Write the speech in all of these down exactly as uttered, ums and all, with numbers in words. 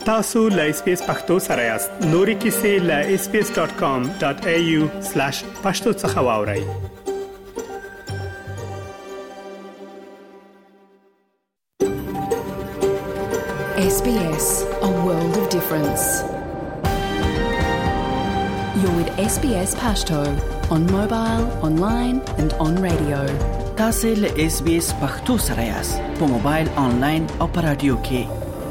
تاسو له اس پی اس پختو سره یاست. نوري کیسې له اس پی اس ډاٹ کام ډاٹ اي يو سلاش پښتو څخه واورئ. S B S, a world of difference. You're with S B S Pashto on mobile, online and on radio. تاسو له اس بي اس پختو سره یاست په موبایل، آنلاین او په رادیو کې.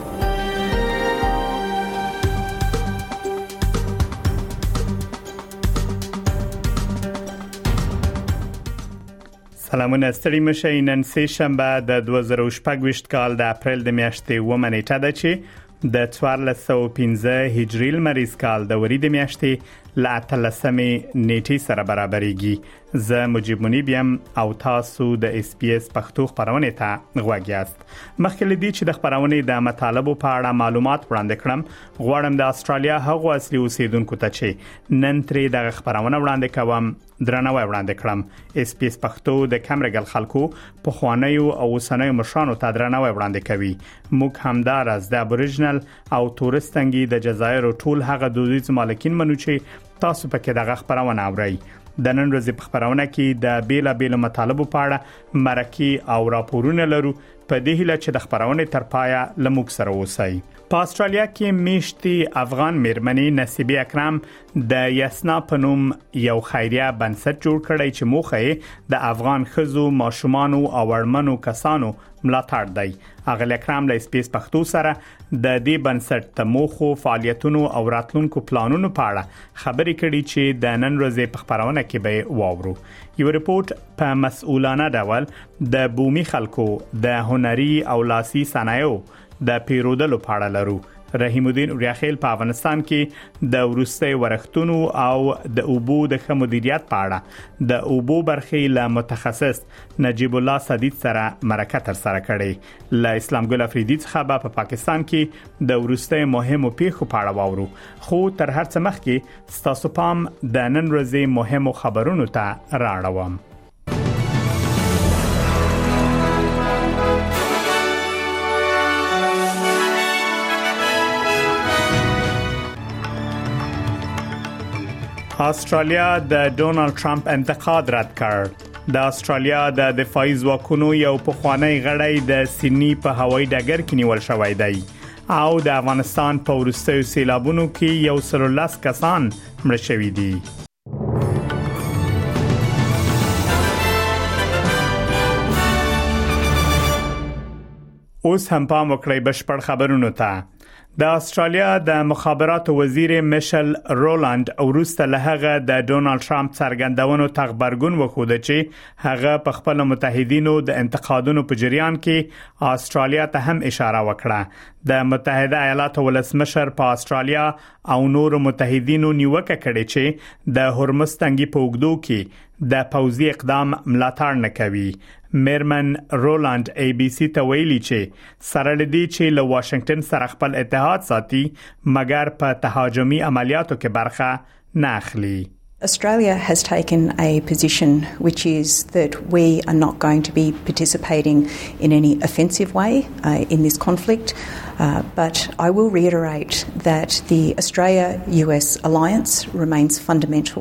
سلامونه ستړي مشه. نن سه شنبه د دوه زره شپږ کال د اپریل د میاشتې اوومه نیټه ده چې د څوارلس سوه پنځه هجري لمریز کال د وري د میاشتې له اتلسمې نیټې سره برابرېږي. زه مجيب منیب یم او تاسو د اس پی اس پښتو خبرونه ته غوږ یاست. مخکې لدی چې د خبرونه د مطالبو په اړه معلومات وړاندې کړم، غواړم د استرالیا هغو اصلي اوسیدونکو ته چې نن ترې د خبرونه وړاندې کوم درناوی وړاندې کړم. اس پی اس پښتو د کمرګل خلکو په خوانیو او وسنیو مشرانو ته درناوی وړاندې کوي. موږ همدار از د ابوریجنل او تورستانګي د جزایر ټول هغه دودیز مالکین منو چې تاسو پکې دغه خبرونه اورئ. د نن ورځې په خبرونه کې د بیلا بیل مطالبو په اړه مرکه او راپورونه لرو. په دې هیله چې د خبرونه تر پایه لموږ سره اوسئ. په استرالیا کې میشتي افغان میرمنې نصیبه اکرام د یسنا پنوم یو خیریه بنسټ جوړ کړی چې موخه د افغان خزو، ماشومانو او اړمنو کسانو ملاتړ دی. اغل اکرام له سپیس پښتو سره د دې بنسټ د موخو، فعالیتونو او راتلونکو پلانونو په اړه خبرې کړي چې د نن ورځې په خبرونه کې به واورو. یو رپورت په مسؤلانه ډول د بومي خلکو د هنري او لاسي صنایعو د پیرودلو په اړه لرو. رحیم الدین اوریاخیل په افغانستان کې د ورستۍ ورښتونو او د اوبو د خمودیریت په اړه د اوبو برخې له متخصص نجیب الله صدیق سره مرکه تر سره کړې. له اسلام ګل افریدي څخه په پا پاکستان کې د ورستۍ مهمو پیښو په اړه واورو. خو تر هر څه مخکې ستاسو پام د نن ورځې مهمو خبرونو ته راړوم. استرالیا د ډونالد ټرمپ انتقاد رد کړ. د استرالیا د دفاعي ځواکونو یو پخوانی غړی د سیدنی په هوایي ډګر کې نیول شوی دی او د افغانستان په ورستیو سیلابونو کې یو سل او لس کسان مړه شوي دي. اوس هم پام وکړئ بشپړ خبرونو ته. د استرالیا د مخابراتو وزیر میشل رولاند وروسته له هغه د ډونالد ټرمپ څرګندونو تخبرګون وخوده چې هغه په خپل متحدینو د انتقادونو په جریان کې استرالیا ته هم اشاره وکړه. د متحده ایالاتو ولسمشر په استرالیا او نور متحدینو نیوکه کړې چې د هرمز تنګي په اوږدو کې د پوځي اقدام ملاتړ نه کوي. میرمن رولاند ای بی سی ته ویلي چې سره لدی چې له واشنگټن سره خپل اتحاد ساتي مګر په تهاجمي عملیاتو کې برخه نه اخلي. Australia has taken a position which is that we are not going to be participating in any offensive way uh, in this conflict, uh, but I will reiterate that the Australia-U S alliance remains fundamental.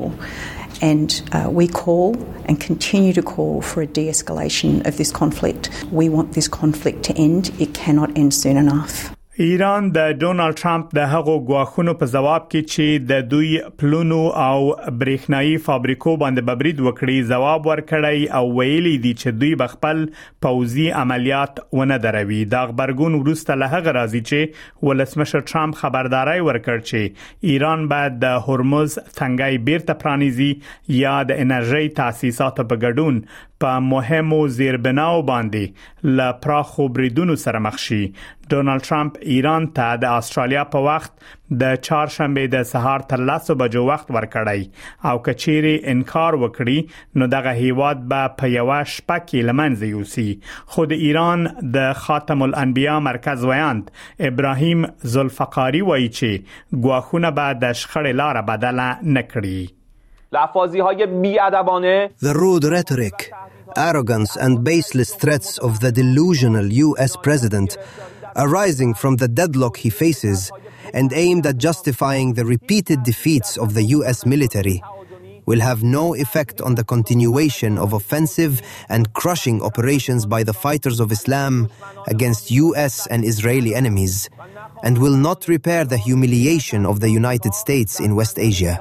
And uh, we call and continue to call for a de-escalation of this conflict. We want this conflict to end. It cannot end soon enough. ایران د ډونالد ټرمپ د هغو غواخونو په جواب کې چې د دوی پلونو او برېښنايي فابریکو باندې ببرید وکړي جواب ورکړی او ویلي دي چې دوی بخپل پوځي عملیات ونه دروي. دا خبرګون وروسته له هغه راځي چې ولسمشر ټرمپ خبرداري ورکړ چې ایران باید د هرمز تنګي بیرته پرانیزي یا د انرژي تاسیساتو په ګډون په مهمو زیربناو باندې ل پراخو بریدونو سره مخ شي. ډونالد ټرمپ ایران ته د استرالیا په وخت د چهارشنبه د سهار تر لسو بجو وخت ورکړی او کچيري انکار وکړي نو دغه هیواد به په یو شپه کې لمنځه یوسي. خو د ایران د خاتم الانبیا مرکز ویاند ابراهیم ذوالفقاری وایي چې غواخونه به د شخړې لار بدله نکړي. لفاظی‌های بی‌ادبانه The rude rhetoric, arrogance and baseless threats of the delusional U S president arising from the deadlock he faces and aimed at justifying the repeated defeats of the U S military, will have no effect on the continuation of offensive and crushing operations by the fighters of Islam against U S and Israeli enemies, and will not repair the humiliation of the United States in West Asia.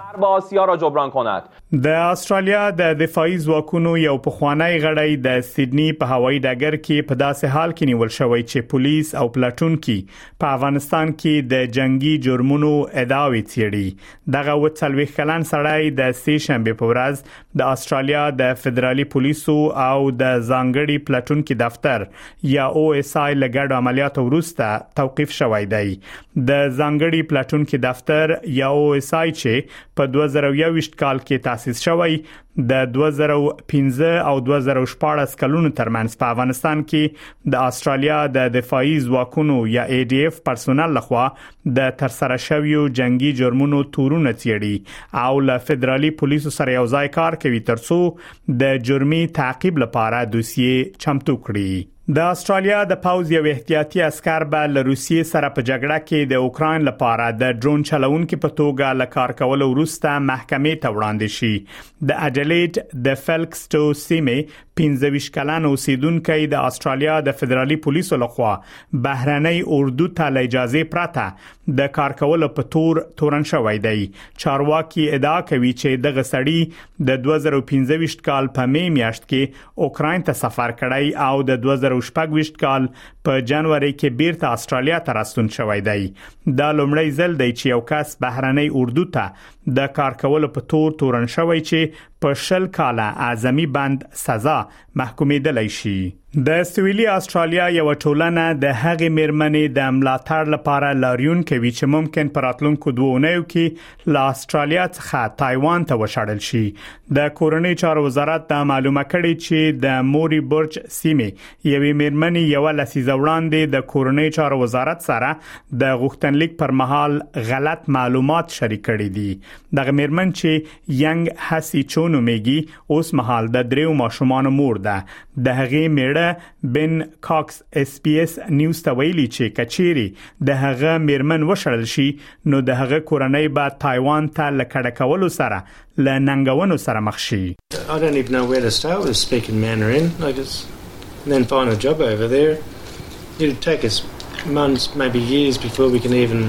د استرالیا د دفاعي ځواکونو یو پخوانی غړی د سیدنی په هوایي ډګر کې په داسې حال کې نیول شوی چې پولیس او پلاټون کې په افغانستان کې د جنگي جرمونو ادعاوې څېړي. دغه وڅلوي کلن سړی د سې شنبه په ورځ د استرالیا د فدرالي پولیسو او د ځانګړي پلاټون کې دفتر یا او اس آی لګړو عملیاتو وروسته توقيف شوی دی. د ځانګړي پلاټون کې دفتر یا او اس آی چې په دوه زره یوویشت کال کې تاسیس شوی د دوه زره پنځه او دوه زره شپږ کلونو ترمنځ په افغانستان کې د استرالیا د دفاعي ځواکونو یا ای ډي اف پرسونل لخوا د ترسره شویو جنگي جرمونو تورونه څېړي او له فدرالي پولیسو سره یو ځای کار کوي ترڅو د جرمي تعقیب لپاره دوسیې چمتو کړي. د استرالیا د پاوز یو احتیاطي عسكر به له روسیې سره په جګړه کې د اوکراین لپاره د ډرون چلونکو په توګه له کار کولو وروسته محکمې ته وړاندې شي. د اډلیډ د فلکسټو سیمې پنځه ویشت کلن اوسیدونکو د استرالیا د فدرالي پولیسو لخوا بهرنۍ اردو ته له اجازه پرته د کار کولو په تور تورن شوی دی. چارواکي ادعا کوي چې دغه سړی د دوه زره پنځه ویشت کال په می میاشت کې اوکراین ته سفر کړی او د دوه زره شپږ ویشت کال په جنوري کې بیرته استرالیا ته راستون شوی دی. دا لومړی ځل دی چې یو کس بهرنۍ اردو ته د کار کولو په تور تورن شوی چې په شل کاله اعظمي بند سزا محکومېدلی شي. د سویلي استرالیا یو ټولنه د هغې میرمنې د ملاتړ لپاره لاریون کوي چې ممکن پر راتلونکو دوه اونیو کې له استرالیا څخه تایوان ته وشړل شي. د کورنۍ چارو وزارت د معلومه کړي چې د موري برج سیمې یوې میرمنې یو لسیزه وړاندې د کورنۍ چارو وزارت سره د غوښتنلیک پر مهال غلط معلومات شریک کړي دي. دغه میرمن چې ینګ هاسي چونو میږي اوس مهال د دریو ماشومان مور ده. د هغې میړه بن کاکس اس پی اس نیوز ته ویلي چې کچيري د هغه میرمن وشړل شي نو د هغه کورنۍ به تایوان ته لکړه کولو سره ل ننګونو سره مخ شي. I don't even know where to start with speaking Mandarin. I just then find a job over there. It'd take us months, maybe years before we can even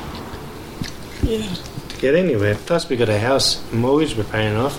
yeah to get anywhere. Plus we got a house, a mortgage we're paying off.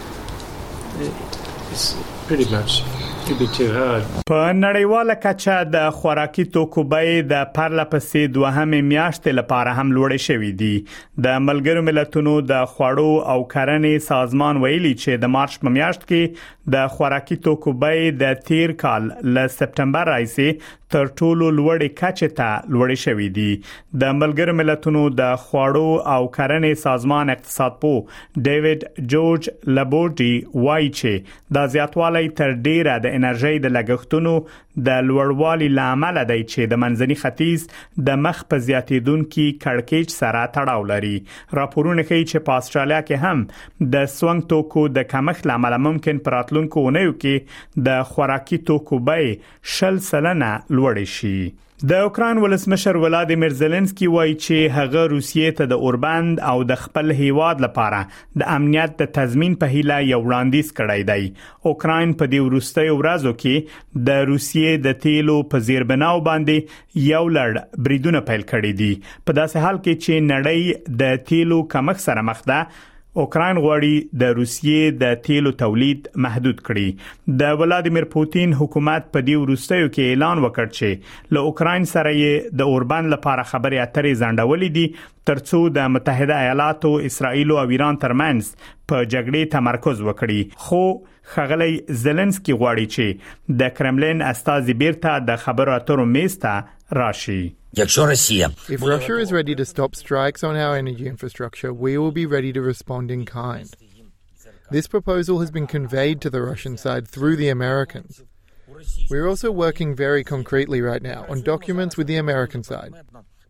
It's pretty much په نړیواله کچه د خوراکي توکو بیې د پرله پسې دوهمې میاشتې لپاره هم لوړې شوې دي. د ملګرو ملتونو د خوړو او کرنې سازمان ویلي چې د مارچ په میاشت کې د خوراکي توکو بیې د تیر کال له سپټمبر راهیسې تر ټولو لوړې کچې ته لوړې شوې دي. د ملګرو ملتونو د خوړو او کرنې سازمان اقتصادپوه ډیوډ جورج لابورټي وایي چې دا زیاتوالی تر ډیره د انرژي د لګښتونو د لوړوالي لامل دی چې د منځني ختیځ د مخ په زیاتیدونکو کړکېچ سره تړاو لري. راپورونه ښیي چې په استرالیا کې هم د سونګ توکو د کمښت لامل ممکن پر راتلونکو اونیو کې د خوراکي توکو بیې شل سلنه لوړې شي. د اوکراین ولسمشر ولادیمیر زيلنسکي وایي چې هغه روسیې ته د اوربند او د خپل هیواد لپاره د امنیت د تضمین په هیله یو وړاندیز کړی دی. اوکراین په دې وروستیو ورځو کې د روسیې د تیلو په زیربناو باندې یو لړ بریدونه پیل کړي دي. په داسې حال کې چې نړۍ د تیلو کمښت سره مخ ده، اوکراین غواړي د روسیې د تیلو تولید محدود کړي. د ولادیمیر پوتین حکومت په دې وروستیو کې اعلان وکړ چې له اوکراین سره یې د اوربند لپاره خبرې اترې ځنډولې دي ترڅو د متحده ایالاتو، اسرائیل او ایران ترمنځ په جګړې تمرکز وکړي. خو ښاغلی زيلنسکي غواړي چې د کرملین استازي بیرته د خبرو اترو میز ته راشي. If Russia is ready to stop strikes on our energy infrastructure, we will be ready to respond in kind. This proposal has been conveyed to the Russian side through the Americans. We're also working very concretely right now on documents with the American side.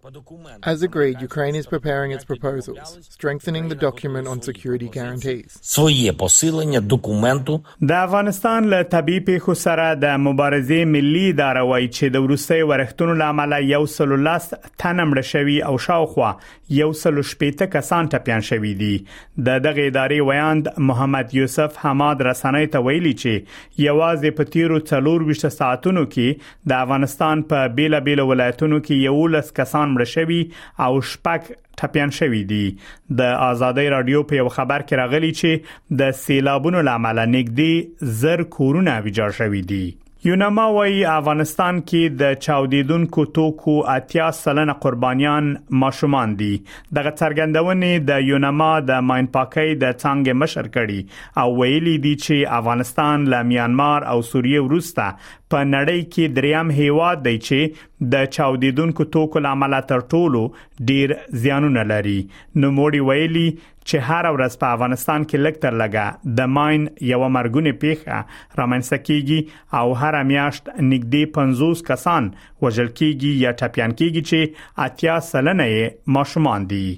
As agreed, Ukraine is preparing its proposals, strengthening the document on security guarantees. Своє посилення документу د افغانستان له طبي پیښو سره د مبارزې ملي اداره وایي چې د وروستي ورښتونو له امله یو سل لس تنه مړه شوي او شاوخوا یو سل شپېته کسان ټپیان شوي دي. د دغه ادارې ویاند محمد یوسف حماد رسنۍ ته ویلي چې یوازې په تیرو څلور ویشت ساعتونو کې د افغانستان په بیلا بیلا ولایتونو کې یولس کسان مړه شوي او شپږ ټپیان شوي دي. د آزادۍ رادیو په یو خبر کې راغلی چې د سیلابونو له امله نږدې زر کورونه ویجاړ شوي دي. یونما وايي افغانستان کې د چاودیدونکو توکو اتیا سلنه قربانیان ماشومان دي. دغه څرګندونې د یونما د ماین پاکۍ د څنګه مشر کړي او ویلي دي چې افغانستان له میانمار او سوریه وروسته په نړۍ کې دریم هیواد دی چې د چاودیدونکو توکو له امله تر ټولو ډیر زیانونه لري. نو موړي ویلي چې هر ورځ په افغانستان کې لږ تر لږه د ماین یو مرګونه پیښه رامنځته کیږي او هر میاشت نږدې پنځوس کسان وژل کیږي یا ټپیان کیږي چې اتیا سلنه یې ماشومان دي.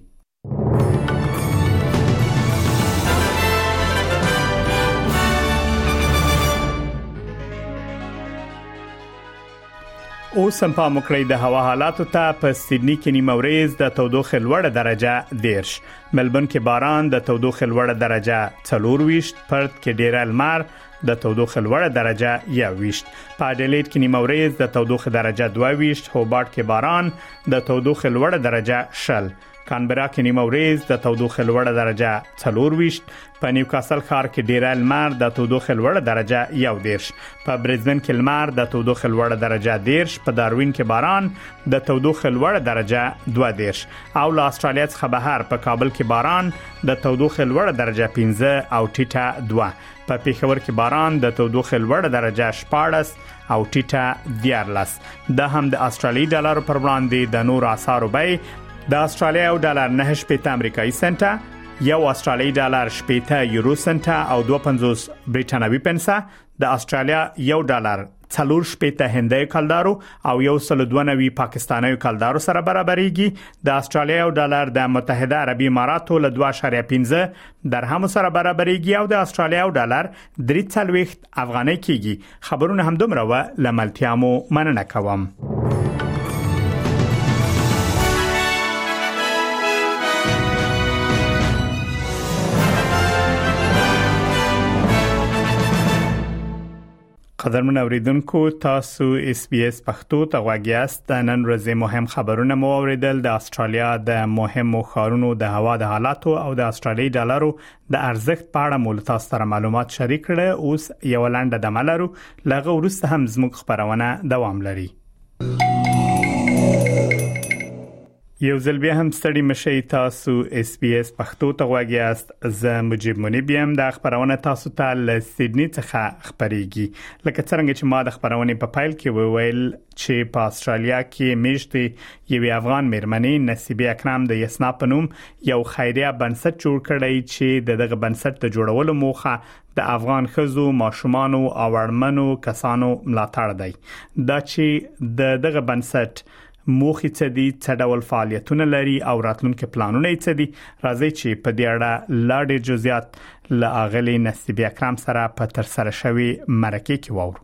اوس هم په مکرې د هوا حالاتو ته په سیدنی کې نیمه ورځ د تودوخه لوړه درجه دیرش، ملبورن کې باران د تودوخه لوړه درجه څلور ویشت، پرت کې ډیر لمر د تودوخه لوړه درجه یو ویشت، په اډلیډ کې نیمه ورځ د تودوخه درجه دوه ویشت، هوبارت کې باران د تودوخه لوړه درجه شل، کانبرا کې نیمه ورځ د تودوخه لوړه درجه څلور ویشت، په نیوکاسل ښار کې ډیر لمر د تودوخه لوړه درجه یو دیرش، په برزبن کې لمر د تودوخه لوړه درجه دیرش، په داروین کې باران د تودوخه لوړه درجه دوه دیرش، او له استرالیا څخه بهر په کابل کې باران د تودوخه لوړه درجه پنځه او ټیټه دوه، په پیښور کې باران د تودوخه لوړه درجه شپاړس او ټیټه دیارلس. د هم د استرالی ډالر پر وړاندې د نور اسعارو بیه د استرالیا یو ډالر نه شپږ امریکایي سنټه، یو استرالی ډالر شپږ یورو سنټه او دوه پنځوس برېټانوي پنسه، د استرالیا یو ډالر څلور شپږ هندۍ کلدارو او یو سل دوه نوي پاکستاني کلدارو سره برابرېږي. د استرالیا یو ډالر د متحده عربي اماراتو له دوه اعشاریه پنځه درهم سره برابرېږي او د استرالیا یو ډالر درې څلوېښت افغانۍ کېږي. خبرونه هم دومره و، لملتیا مو مننه کوم. قدرمن اوریدونکو، تاسو اس بي اس پښتو ته غوږ یاست. نن ورځې مهم خبرونه مو اوریدل. د استرالیا د مهمو ښارونو د هوا د حالاتو او د استرالی ډالرو د ارزښت په اړه مو تاسو سره معلومات شریک کړل. اوس یو لاندې د ملرو لغه ورسته هم زموږ خبرونه دوام لري. یو ځل بیا هم ستړي مشئ، تاسو اس بي اس پښتو ته غوږ یاست. زه مجيب منیب یم. د خبرونه تاسو ته له سیدنی څخه خبريږي. لکه څنګه چې ما د خبرونه په فایل کې وویل چې په استرالیا کې میشتې یو افغان مېرمنې نصیبه اکرام د یسنا په نوم یو خیریه بنسټ جوړ کړی چې دغه بنسټ د جوړولو موخه د افغان خزو، ماشومان او اړمنو کسانو ملاتړ دی. دا چې د دغه بنسټ موخې څه دي، څه ډول فعالیتونه لري او راتلونکي پلانونه یې څه دي، راځي چې په دې اړه لا ډېر جزئیات له اغلي نصیبه اکرام سره په تر سره شوی مرکه کې وورو.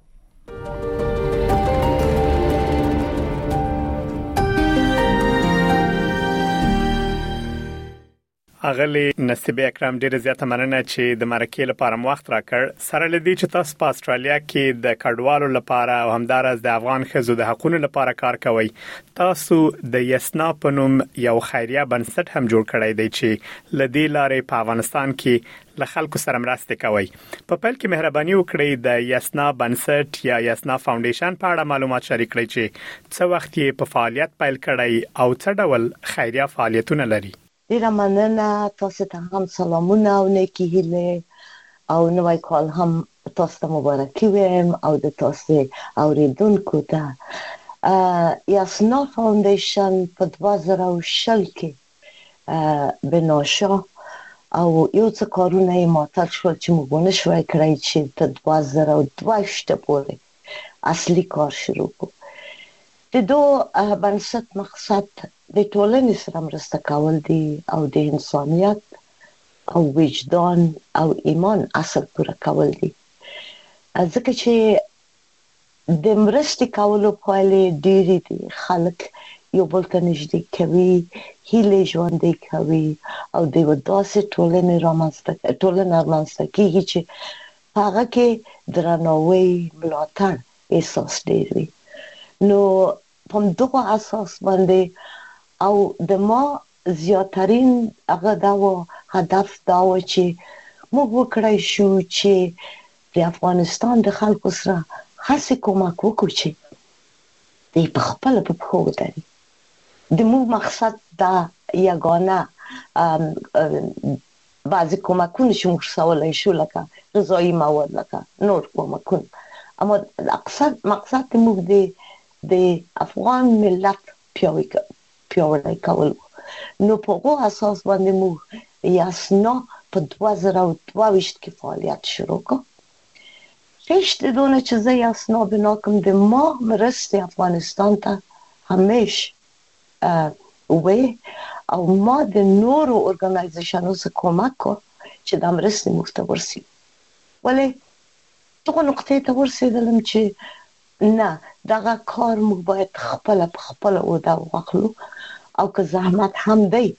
اغلی نصیبه اکرام ډیره زیاته مننه چې د مرکې لپاره وخت راکړ. سره لدی چې تاسو په استرالیا کې د کډوالو لپاره او همدارس د افغان خزو د حقوقو لپاره کار کوي. تاسو د یسنا په نوم یو خیریه بنسټ هم جوړ کړی دی چې لدی لارې په افغانستان کې له خلکو سره مرسته کوي. په پیل کې مهرباني وکړئ د یسنا بنسټ یا یسنا فاونډیشن په اړه معلومات شریک کړئ چې څه وخت یې په فعالیت پیل کړی او څه ډول خیریه فعالیتونه لري. ډیره مننه. تاسو ته هم سلامونه او نیکی هیله او نوی کال هم تاسو ته مبارکي وایم او د تاسو اوریدونکو ته. یسنا فاونډیشن په دوه زره او شل کې بنا شو او یو څه کارونه یې معطل شول چې موږ ونه شوای کړای چې تر دوه زره او دوه ویشت پورې اصلي کار شروع کړو. د دو بنسټ مقصد د ټولنې سره مرسته کول دي او د انسانیت او وجدان او ایمان اصل پوره کول دي. ځکه چې د مرستې کولو پایلې ډېرې دي. خلک یو بل ته نږدې کوي، هیلې ژوندۍ کوي او د یوه داسې ټولنې رامنځته ټولنه رامنځته کېږي چې هغه کې درناوی، ملاتړ احساس ډېر وي. نو په دغه اساس باندې او د ما زیاترین هغه دا و هدف دا و چې موږ وکړای شو چې د افغانستان د خلکو سره هسې کومک وکړو چې دوی په خپله په پښو ودرېږي. د موږ مقصد دا یګانه بعضې کومکونه چې موږ رسولی شو لکه غذایي مواد لکه نور کومکونه، اما مقصد مقصد د موږ د افغان ملت پیاوړی کول. نو په هغو اساس باندې موږ یاسنا په دوه زره او دوه ویشت کې فعالیت شروع کړ. خشت دونه چې زه یاسنا بنا کړم د ما مرستې افغانستان ته همیش وی او ما د نورو ارګنایزیشنو څخه کومک کړ چې دا مرستې موږ ته ورسي. ولې دغه نقطې ته ورسېدلم چې نه، دغه کار موږ باید خپله په خپله اوده واخلو او که زحمت هم دی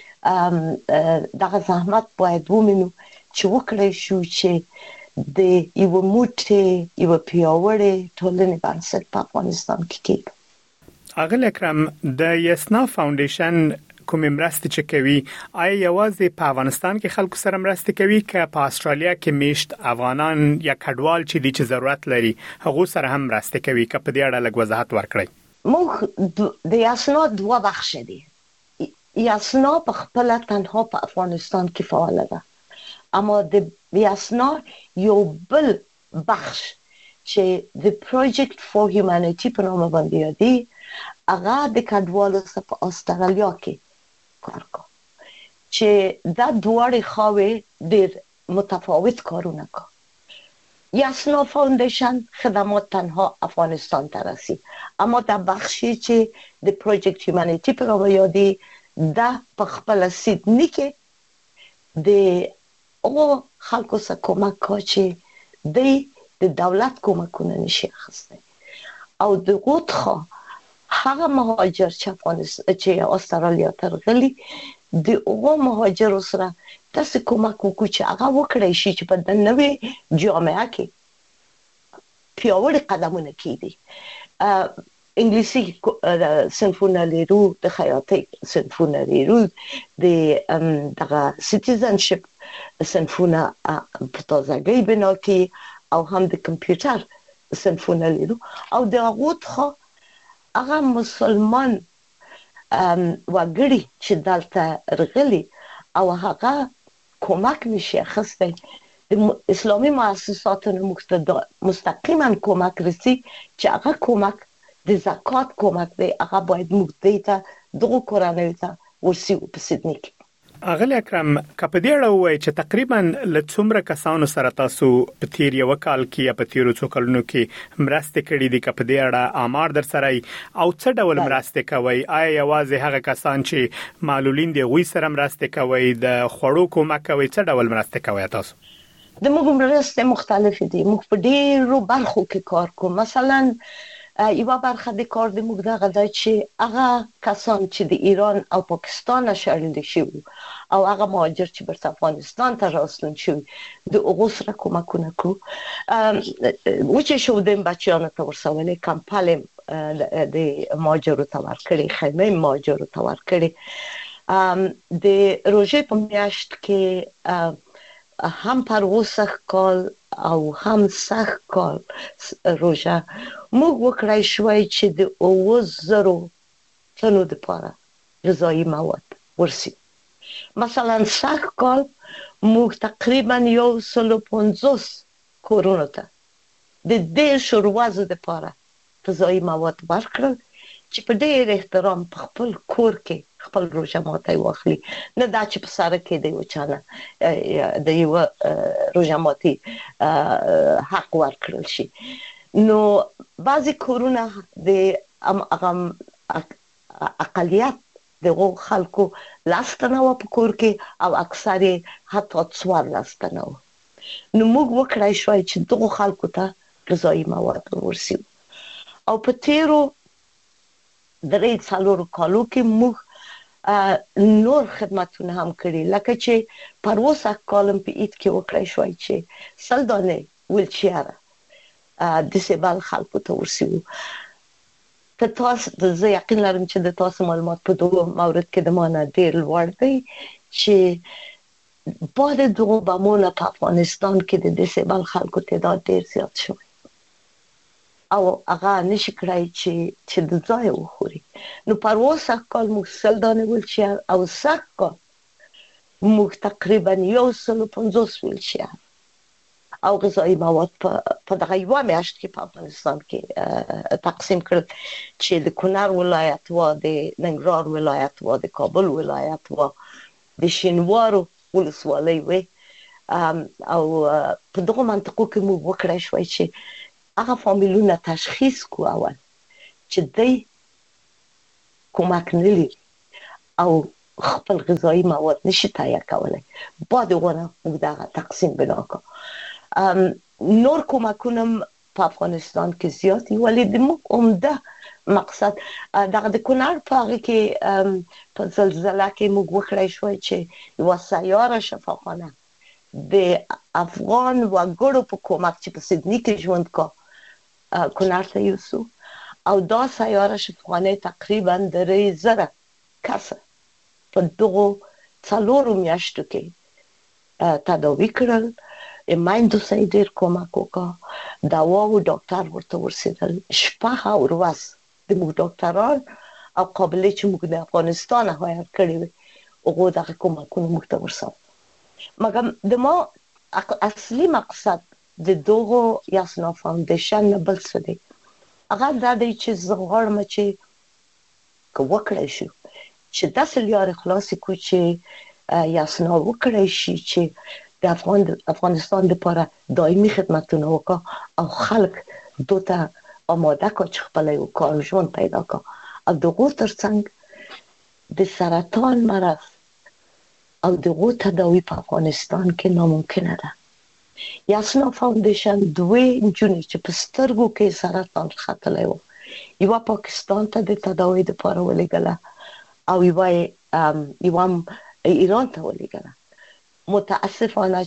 دغه زحمت باید ومنو چې وکړی شو چې د یوه موټې یوه پیاوړې ټولنې بنسټ په افغانستان کې کېږي. اغلی اکرم، د یسنا فاونډیشن کومې مرستې چې کوي آیا یوازې په افغانستان کې خلکو سره مرستې کوي که په استرالیا کې میشت افغانان یا کډوال چې دي چې ضرورت لري هغو سره هم مرستې کوي؟ که په دې اړه لږ وضاحت ورکړئ. موږ د یاسنا دوه بخشه دي. یاسنا په خپله تنها په افغانستان کې فعاله ده، اما د یاسنا یو بل بخش چې د پروژیکټ فور هیومانیټي په نامه باندې یادي، هغه د کډوالو سره په استرالیا کې کار کوي چې دا دواړې خواوې ډېر متفاوت کارونه کوي. یاسنا فاونډیشن خدمات تنها افغانستان ته رسي، اما دا بخشی چې د پروژیکټ هیومانیټي په نامه یادي دا په خپله سیدني کې د هغو خلکو سره کومک کوي چې دوی د دولت کومکونه نشي اخیستی او د هغو څخه هغه مهاجر چې افغانستان چې استرالیا ته راغلي د هغو مهاجرو سره داسې کومک وکړو چې هغه وکړی شي چې په د نوې جامعه کې پیاوړي قدمونه کېږدي. انګلیسي صنفونه لرو، د خیاطۍ صنفونه لرو، د دغه سیټیزنشپ صنفونه په تازګۍ بنا کې او هم د کمپیوټر صنفونه لرو او د هغو څخه هغه مسلمان وګړي چې دلته راغلي او هغه کومک نشي اخیستی، د اسلامي مؤسساتو نه مستقیما کومک رسي چې هغه کومک د زکات کومک دی، هغه باید موږ دې ته دغو کورنیو ته ورسي په سیدني کې. اغلی اکرم، که په دې اړه ووایئ چې تقریبا له څومره کسانو سره تاسو په تیر یوه کال کې یا په تیرو څو کلونو کې مرستې کړي دي، که په دې اړه آمار در سره ای او څه ډول مرستې کوئ؟ آیا یوازې هغه کسان چې معلولین دي هغوی سره مرستې کوئ، د خوړو کومک کوئ، څه ډول مرستې کوئ تاسو؟ د موږ مرستې مختلفې دي. موږ په ډېرو برخو کې کار کوو. مثلا یوه برخه د کار د موږ دغه دی چې هغه کسان چې د ایران او پاکستان شړلی شوي او هغه مهاجر چې بیرته افغانستان ته راستون شوي د هغو سره کومکونه کړو. وچېښودیم بچیانو ته ورسولې، کمپل د مهاجرو ته ورکړې، خیمې مهاجرو ته ورکړې. د روژې په میاشت کې هم پرغو سخ کال او هم سخ کال روژه موږ وکړای شوی چې د اووه زرو تنو دپاره غذایي مواد ورسي. مثلا سخ کال موږ تقریبا یو سل و پنځوس کورونو ته د دېرشو ورځو دپاره غذایي مواد ورکړل چې په ډېر احترام په خپل کور کې خپل روژه ماتی واخلي، نه دا چې په سره کې د یو چا نه د یوه روژه ماتي حق ورکړل شي. نو بعضې کورونه د هغه اقلیت دغه خلکو لاستنه و په کور کې او اکثر حتی څوار لاستنه و. نو موږ وکړای شوای چې دغه خلکو ته غذایی مواد ورسیو او په تیرو درې څلورو کالو کې موږ نور خدمتونه هم کړي لکه چې پر اوسه کالم په ایت کې وکړای شوای چې سل دانې ویلچیر دیسیبل خلکو ته ورسیو. ته تاسو زه یقین لرم چې د تاسو معلومات په دغه مورد کې د ما نه ډېر لوړ دی چې بعد دغه بمونه په افغانستان کې د دیسیبل خلکو تعداد ډېر زیات شوی او هغه نشي کړای چې چې د ځای وخوري. نو پر اوسه کال موږ سل دانې ویلچیر او سږ کال موږ تقریبا یو سل و پنځوس ویلچیر او غذایی مواد په دغه یوه میاشت کې په افغانستان کې تقسیم کړل چې د کونړ ولایت و د ننګرهار ولایت و د کابل ولایت و د شینوارو ولسوالۍ وې او په دغه منطقو کې موږ وکړای شوای چې هغه فامیلونه تشخیص کو اول چې دوی کومک نه لري او خپل غذایی مواد نشي تهیه کولی بعد غوره موږ دغه تقسیم بنا کړو. نور کومکونه په افغانستان کې زیات دي ولی د موږ عمده مقصد دغه د کونړ په هغه کې په زلزله کې موږ وکړای شوی چې یوه سیاره شفاخانه د افغان وګړو په کومک چې په سیدني کې ژوند کا کونړ ته یوسو او دا سیاره شفاخانه تقریبا درې زره کسه په دغو څلورو میاشتو کې تداوی کړل. مایندو سای ډېر کومک وکړه دوا او ډاکټر ورته ورسېدل شپه او ورځ د موږ ډاکټران او قابلې چې موږ د افغانستان هایر کړي وي هغو دغه کومکونه موږ ته ورسول. مګر د ما اصلي مقصد د دغو یاسنا فاونډیشن نه بل څه دی هغه دا دی چې زه غواړم چې که وکړی شو چې داسې لارې خلاصې کړو چې یاسنا وکړی شي چې د افغان افغانستان لپاره دایمي خدمتونه وکړه او خلک دوته آماده کړه چې خپل یو کار ژوند پیدا کړه او دغه ترڅنګ د سرطان مرض او دغه تداوی په افغانستان کې ناممکنه ده. یاسنا فاونډیشن دوی نجونې چې په سترګو کې سرطان ختلی و یوه پاکستان ته د تداوی لپاره ولېږله او یوه یوه ایران ته ولېږله. متاسفانه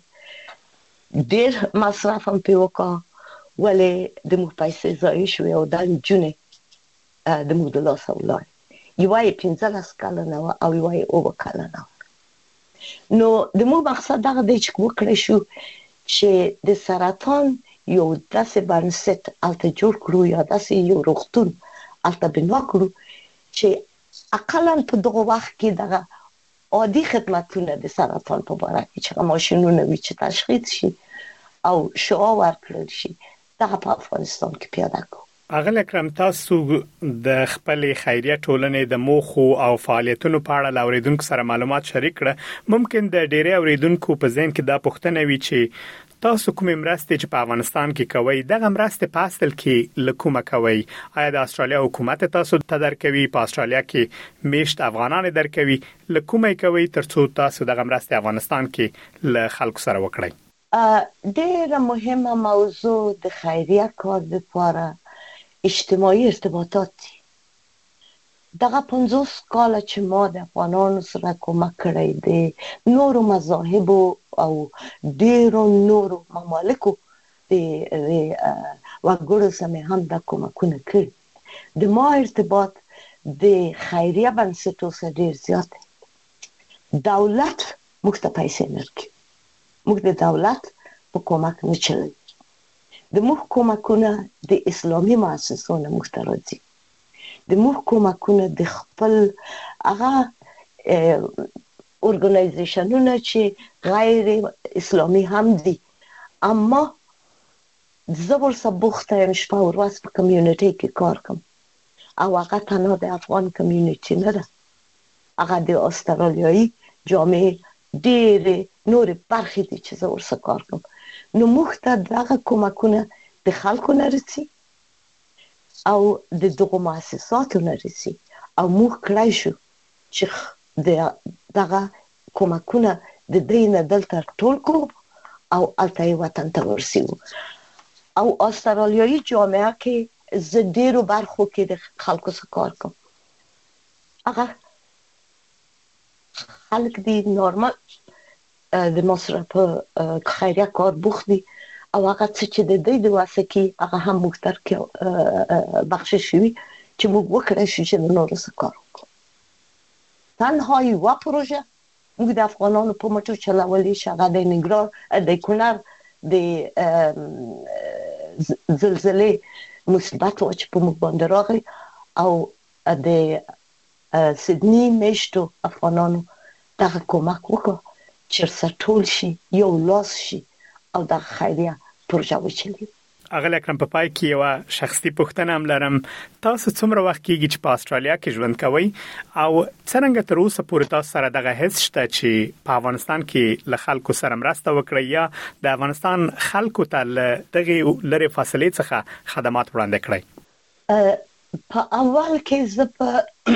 چې ډېر مصرف هم پې وکړه ولې د موږ پیسې ضایع شوې او دا نجونې د موږ د لاسه ولاړې. یوه یې پنځلس کلنه وه او یوه یې اووه کلنه وه. نو د موږ مقصد دغه دی چې وکړی شو چې د سرطان یو داسې بنسټ هلته جوړ کړو یا داسې یو روغتون هلته بنا کړو چې اقلا په دغه وخت کې دغه عادي خدمتونه د سرطان په باره کې چې ماشینونه وي چې تشخیص شي او شعاع ورکړل شي دغه په افغانستان کې پیاده کړو. اغل اکرم تاسو د خپل خیریه ټولنې د موخو او فعالیتونو په اړه لاوریدونکو سره معلومات شریک کړه. ممکن د ډېری اوریدونکو په ذهن کې دا پوښتنه وي چې تاسو کومې مرستې چې په افغانستان کې کوي دغه مرستې په اصل کې له کومه کوي؟ آیا د استرالیا حکومت تاسو ته درکوي؟ په استرالیا کې میشت افغانان درکوي؟ له کومه کوي ترڅو تاسو دغه مرستې افغانستان کې له خلکو سره وکړئ؟ ډېره مهمه موضوع د خیریه کار لپاره اجتماعي ارتباطات دي. دغه پنځوس کاله چې ما د افغانانو سره کومک کړی دی نورو مذاهبو او ډېرو نورو ممالکو د وګړو سره هم دا کومکونه کړي. د ما ارتباط د خیریه بنسټو سره ډېر زیات دی. دولت موږ ته پیسې نه راکوي، موږ د دولت په کومک نه چلوي. د موږ کومکونه د اسلامي مؤسسو نه موږ ته راځي. د موږ کومکونه د خپل هغه ارګنایزیشنونه چې غیر اسلامي هم دي اما زه ورسره بوخته یم شپه او ورځ په کمیونټي کې کار کوم او هغه تنها د افغان کمیونټي نه ده، هغه د استرالیایي جامعې ډېرې نورې برخې دي چې زه ورسره کار کوم. نو موږ ته دغه کومکونه د خلکو نه رسي او د دغه مؤسساتو نه رسي او موږ کړای شو چې د دغه کومکونه د دې نه دلته ټول کو او الته وطن ته ورسیو. او استرالیایي جامعه کې زه ډیرو برخو کې د خلکو سره کار کوم. هغه خلک دي نورمال د مصرف په خیریه کار بوخت دي او هغه چې د دې د واسکی هغه هم مختر کې بخشش شوی چې موږ وکړای شو چې د نورو سره کار وکړو. تنها یو پروژه موږ د افغانانو په مټو چلولې شغه د نګران د کونړ د زلزلې مصیبت او چې په موږ باندې راغی او د سیدنی میشتو افغانانو دغه کومک وکړ چې سټول شي یو لاس شي او د خیریه پروژه وچلی. اغل اکرم په پای کې یو شخصي پوښتنه هم لرم. تاسو څومره وخت کېږي چې په استرالیا کې ژوند کوئ او څنګه تر اوسه پورې تاسو سره دغه هیڅ شته چې په افغانستان کې له خلکو سره مرسته وکړئ یا د افغانستان خلکو ته دغه لری فاصلې څخه خدمات وړاندې کړئ؟ په اول کې زه په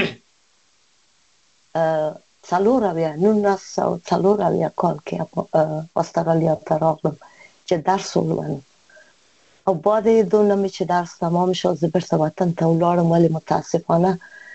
څلور اویا نولس سوه څلور اویا کال کې استرالیا ته راغلم چې درس ولولم او بعد دونه مې چې درس تمام شو زه بیرته وطن ته ولاړم، ولی متاسفانه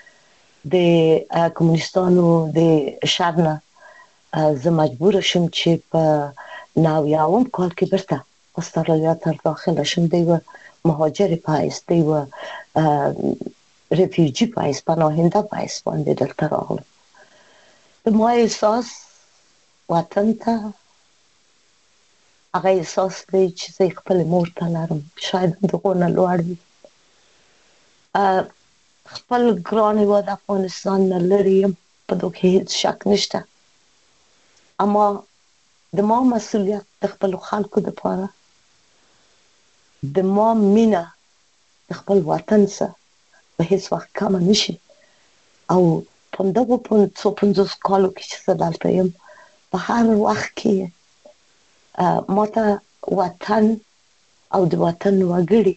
د کمونستانو د شر نه زه مجبور شوم چې په نویاوم کال کې بیرته استرالیا ته داخل شم. د یو مهاجر په حیث د یو ریفیوجي په حیث پناهنده په حیث باندې دلته راغلم. د ما احساس وطن ته هغه احساس دی چې زه خپل مور ته لرم، شاید دغه نه لوړ وي. خپل ګران هیواد افغانستان نه لري یم، په دغه هیڅ شک نشته، اما د ما مسؤلیت د خپل خلکو لپاره، د ما مینه د خپل وطن سره په هیڅ وخت کم نشي. او په دغه څو پنځوس کالو کې چې زه دلته یم په هر وخت کې ما ته وطن او د وطن وګړي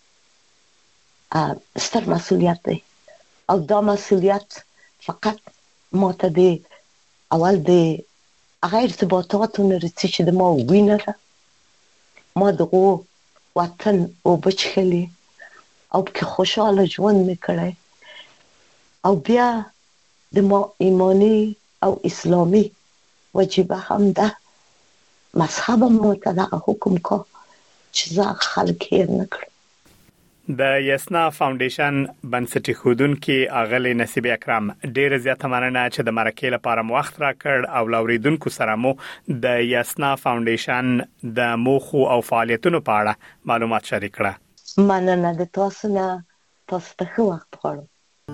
ستر مسؤلیت دی او دا مسؤلیت فقط ما ته د اول د هغه ارتباطاتو نه رسي چې د ما وینه ده. ما دغه وطن وبچخلي او پکې خوشحاله ژوند مې کړی او بیا د ما ایمانی او اسلامی وجیبه هم ده. مذهب مو ته دغه حکم کا چې زه خلک هیر نه کړم. د یسنا فاونډیشن بنسټي خودونکو اغلی نصیب اکرم ډیر زیاته مننه چې د مرکې لپاره وخت راکړ او لاوریدونکو سره مو د یسنا فاونډیشن د موخو او فعالیتونو په اړه معلومات شریک کړه. مننه د تاسو نه، تاسو ته ښه وخت غواړم.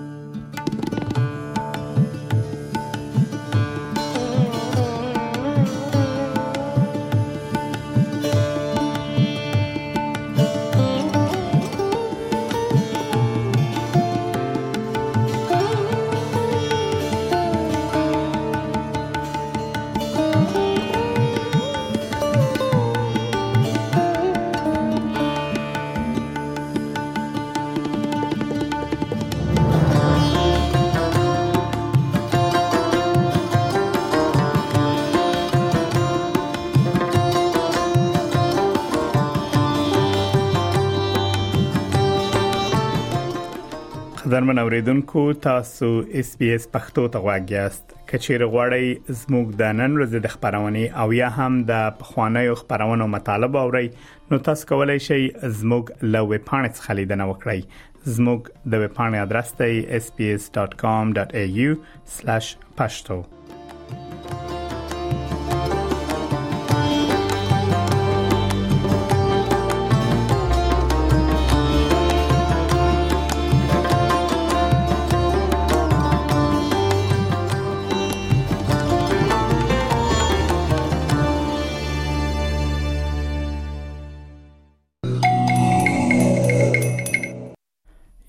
قدرمن اوریدونکو، تاسو اس بي اس پښتو ته غواړئ. کچېر غواړئ زموږ د نن ورځې د خبرونه او یا هم د پخوانیو خبرونو مطالبه اورئ، نو تاسو کولای شئ زموږ له ویب پاڼې څخه لیدنه وکړئ. زموږ د ویب پاڼې ادرس دی اس بي اس ډاټ کام ډاټ اي يو سلاش پښتو.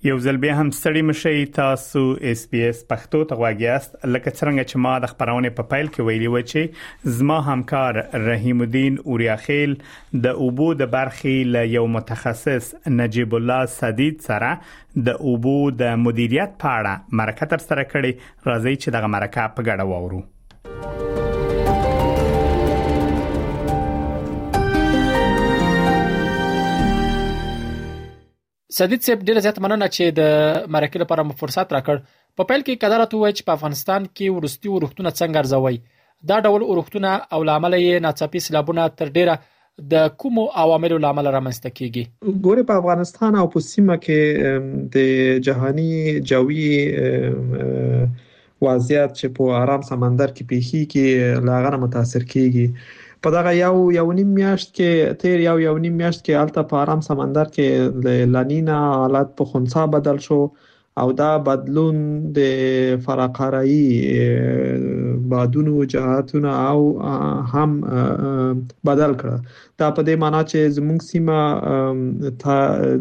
یو ځل بیا هم ستړي مشي تاسو اس بي اس پښتو ته غواګیاست لکه څنګه چې ما د خبرونه په پایل کې ویلي و چې زما همکار رحیم الدین اوریاخیل د اوبو د برخې له یو متخصص نجیب الله سدید سره د اوبو د مدیریت په اړه مرکه تر سره کړې. راځي چې دغه مرکه په ګډه واورو. سدید صاحب ډیره زیات مننه چې د مرکه لپاره مو فرصت راکړ. په پیل کې کډه راته وای چې په افغانستان کې ورستي ورختونه څنګه ارزوي. دا ډول ورختونه او لامل یې ناڅاپي سیلابونه تر ډیره د کومو عواملو لامل رامنځته کیږي؟ ګوره په افغانستان او په سیمه کې د جهاني جوي وضعیت چې په آرام سمندر کې پیخي کې لاغره متاثر کیږي. په دغه یو یو نیم میاشت کې تیر یو یو نیم میاشت کې الته په آرام سمندر کې لانینا حالت په خنثی بدل شو او دا بدلون د فراقارایی بادونو جهاتونه او هم بدل کړ. دا په دې معنی چې زموږ سیمه ته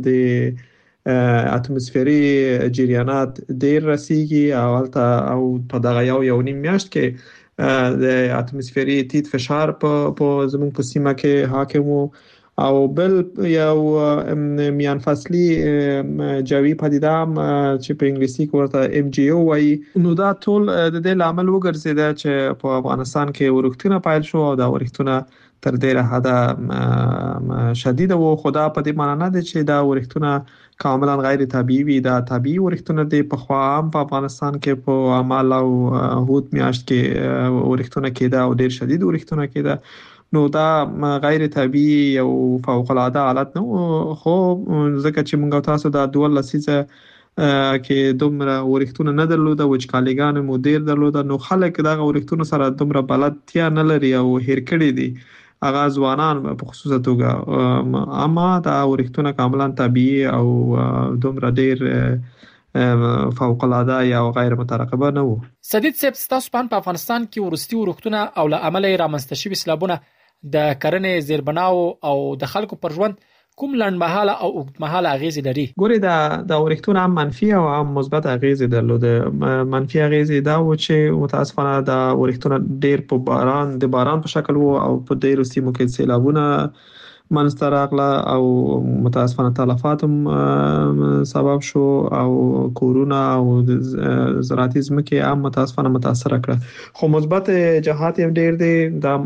د اتموسفیري جریانات ډیر رسیږي او الته او په دغه یو یو نیم میاشت کې د اتموسفیري تیت فشار په په زموږ په سیمه کې حاکم او بل یو میان فصلی جوي پدیده چې په انګلیسي کې ورته ام جی او وایي. نو دا ټول د دې لامل وګرځیدا چې په افغانستان کې ورښتونه پایل شو او دا ورښتونه تر ډیره حده شدید وو. خدا په دې معنی نه ده چې دا ورښتونه کاملا غیر طبيعي وي. دا طبيعي ورښتونه دي. په خوا هم په افغانستان کې په اعمال او هوت میاشت کې ورښتونه کېده او ډیر شدید ورښتونه کېده. نو دا غیر طبيعي او فوق العاده حالت نه خو ځکه چې موږ تاسو دا دوه لسیزه کې دومره ورښتونه نه درلوده وچکالیګان مو ډیر درلوده. نو خلک دا ورښتونه سره دومره بلدتیا نه لري او هیر کړی دي هغه ځوانان په خصوصا توګه. اما دا ورښتونه کاملا طبيعي او دومره ډیر فوق العاده یا غیر مترقبه نه وو. سدید صاحب تاسو په افغانستان کې ورستي ورښتونه او له عمله رامنځته شوي سیلابونه د کرنې زیربناو او د خلکو پر ژوند کوم لنډمهاله او اوږدمهاله اغیزې لري؟ ګوري دا د ورښتونه هم منفي او هم مثبت اغیزې درلوده. منفي اغیزې دا و چې متاسفانه دا ورښتونه ډیر په باران د باران په شکل وو او په ډیرو سیمو کې سیلابونه منځته راغله او متاسفانه تلفات هم سبب شو او کورونه او زراعتي ځمکې هم متاسفانه متاثر کړه. خو مثبت جهات هم ډیر دي.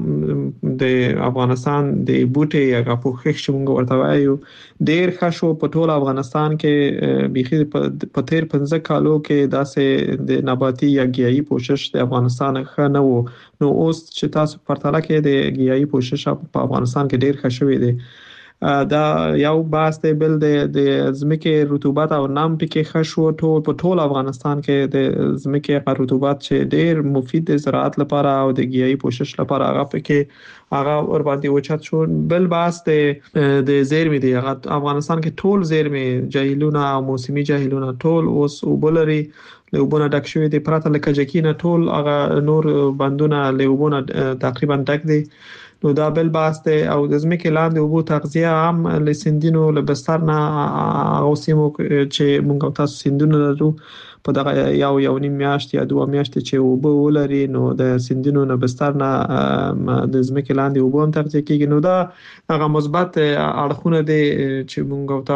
د افغانستان د بوټي یا غوښښ چې موږ ورته وایو ډیر ښه شو. په ټول افغانستان کې بيخي په تیر پنځه کالو کې داسې د نباتي یا ګیايي پوشش د افغانستان ښه نه وو. نو اوس چې تاسو پرتله کې د ګیايي پوشش په افغانستان کې ډیر ښه شوی دی. دا یو باس دی. بل د ځمکې رطوبت او نم پکې ښه شو. ټول په ټول افغانستان کې د ځمکې رطوبت چې ډیر مفید دی زراعت لپاره او د ګیايي پوشش لپاره هغه پکې هغه ور باندې وچت شو. بل باس دی د زیرمې دی. افغانستان کې ټول زیرمې جهیلونه او موسمي جهیلونه ټول اوس وبلري له وبونه ډک شوی دی. پراته لکه جکینه ټول هغه نور بندونه له وبونه تقریبا ډک دي. نو دا بل باس دی. او د ځمکې لاندې اوبو تغذیه هم له سیندونو له بستر نه او سیمو چې موږ تاسو سیندونه لرو په دغه یو یو نیم میاشت یا دوه میاشتې چې اوبه ولري نو د سیندونو نه بستر نه د ځمکې لاندې اوبو هم تغذیه کیږي. نو دا هغه مثبت اړخونه دي چې موږ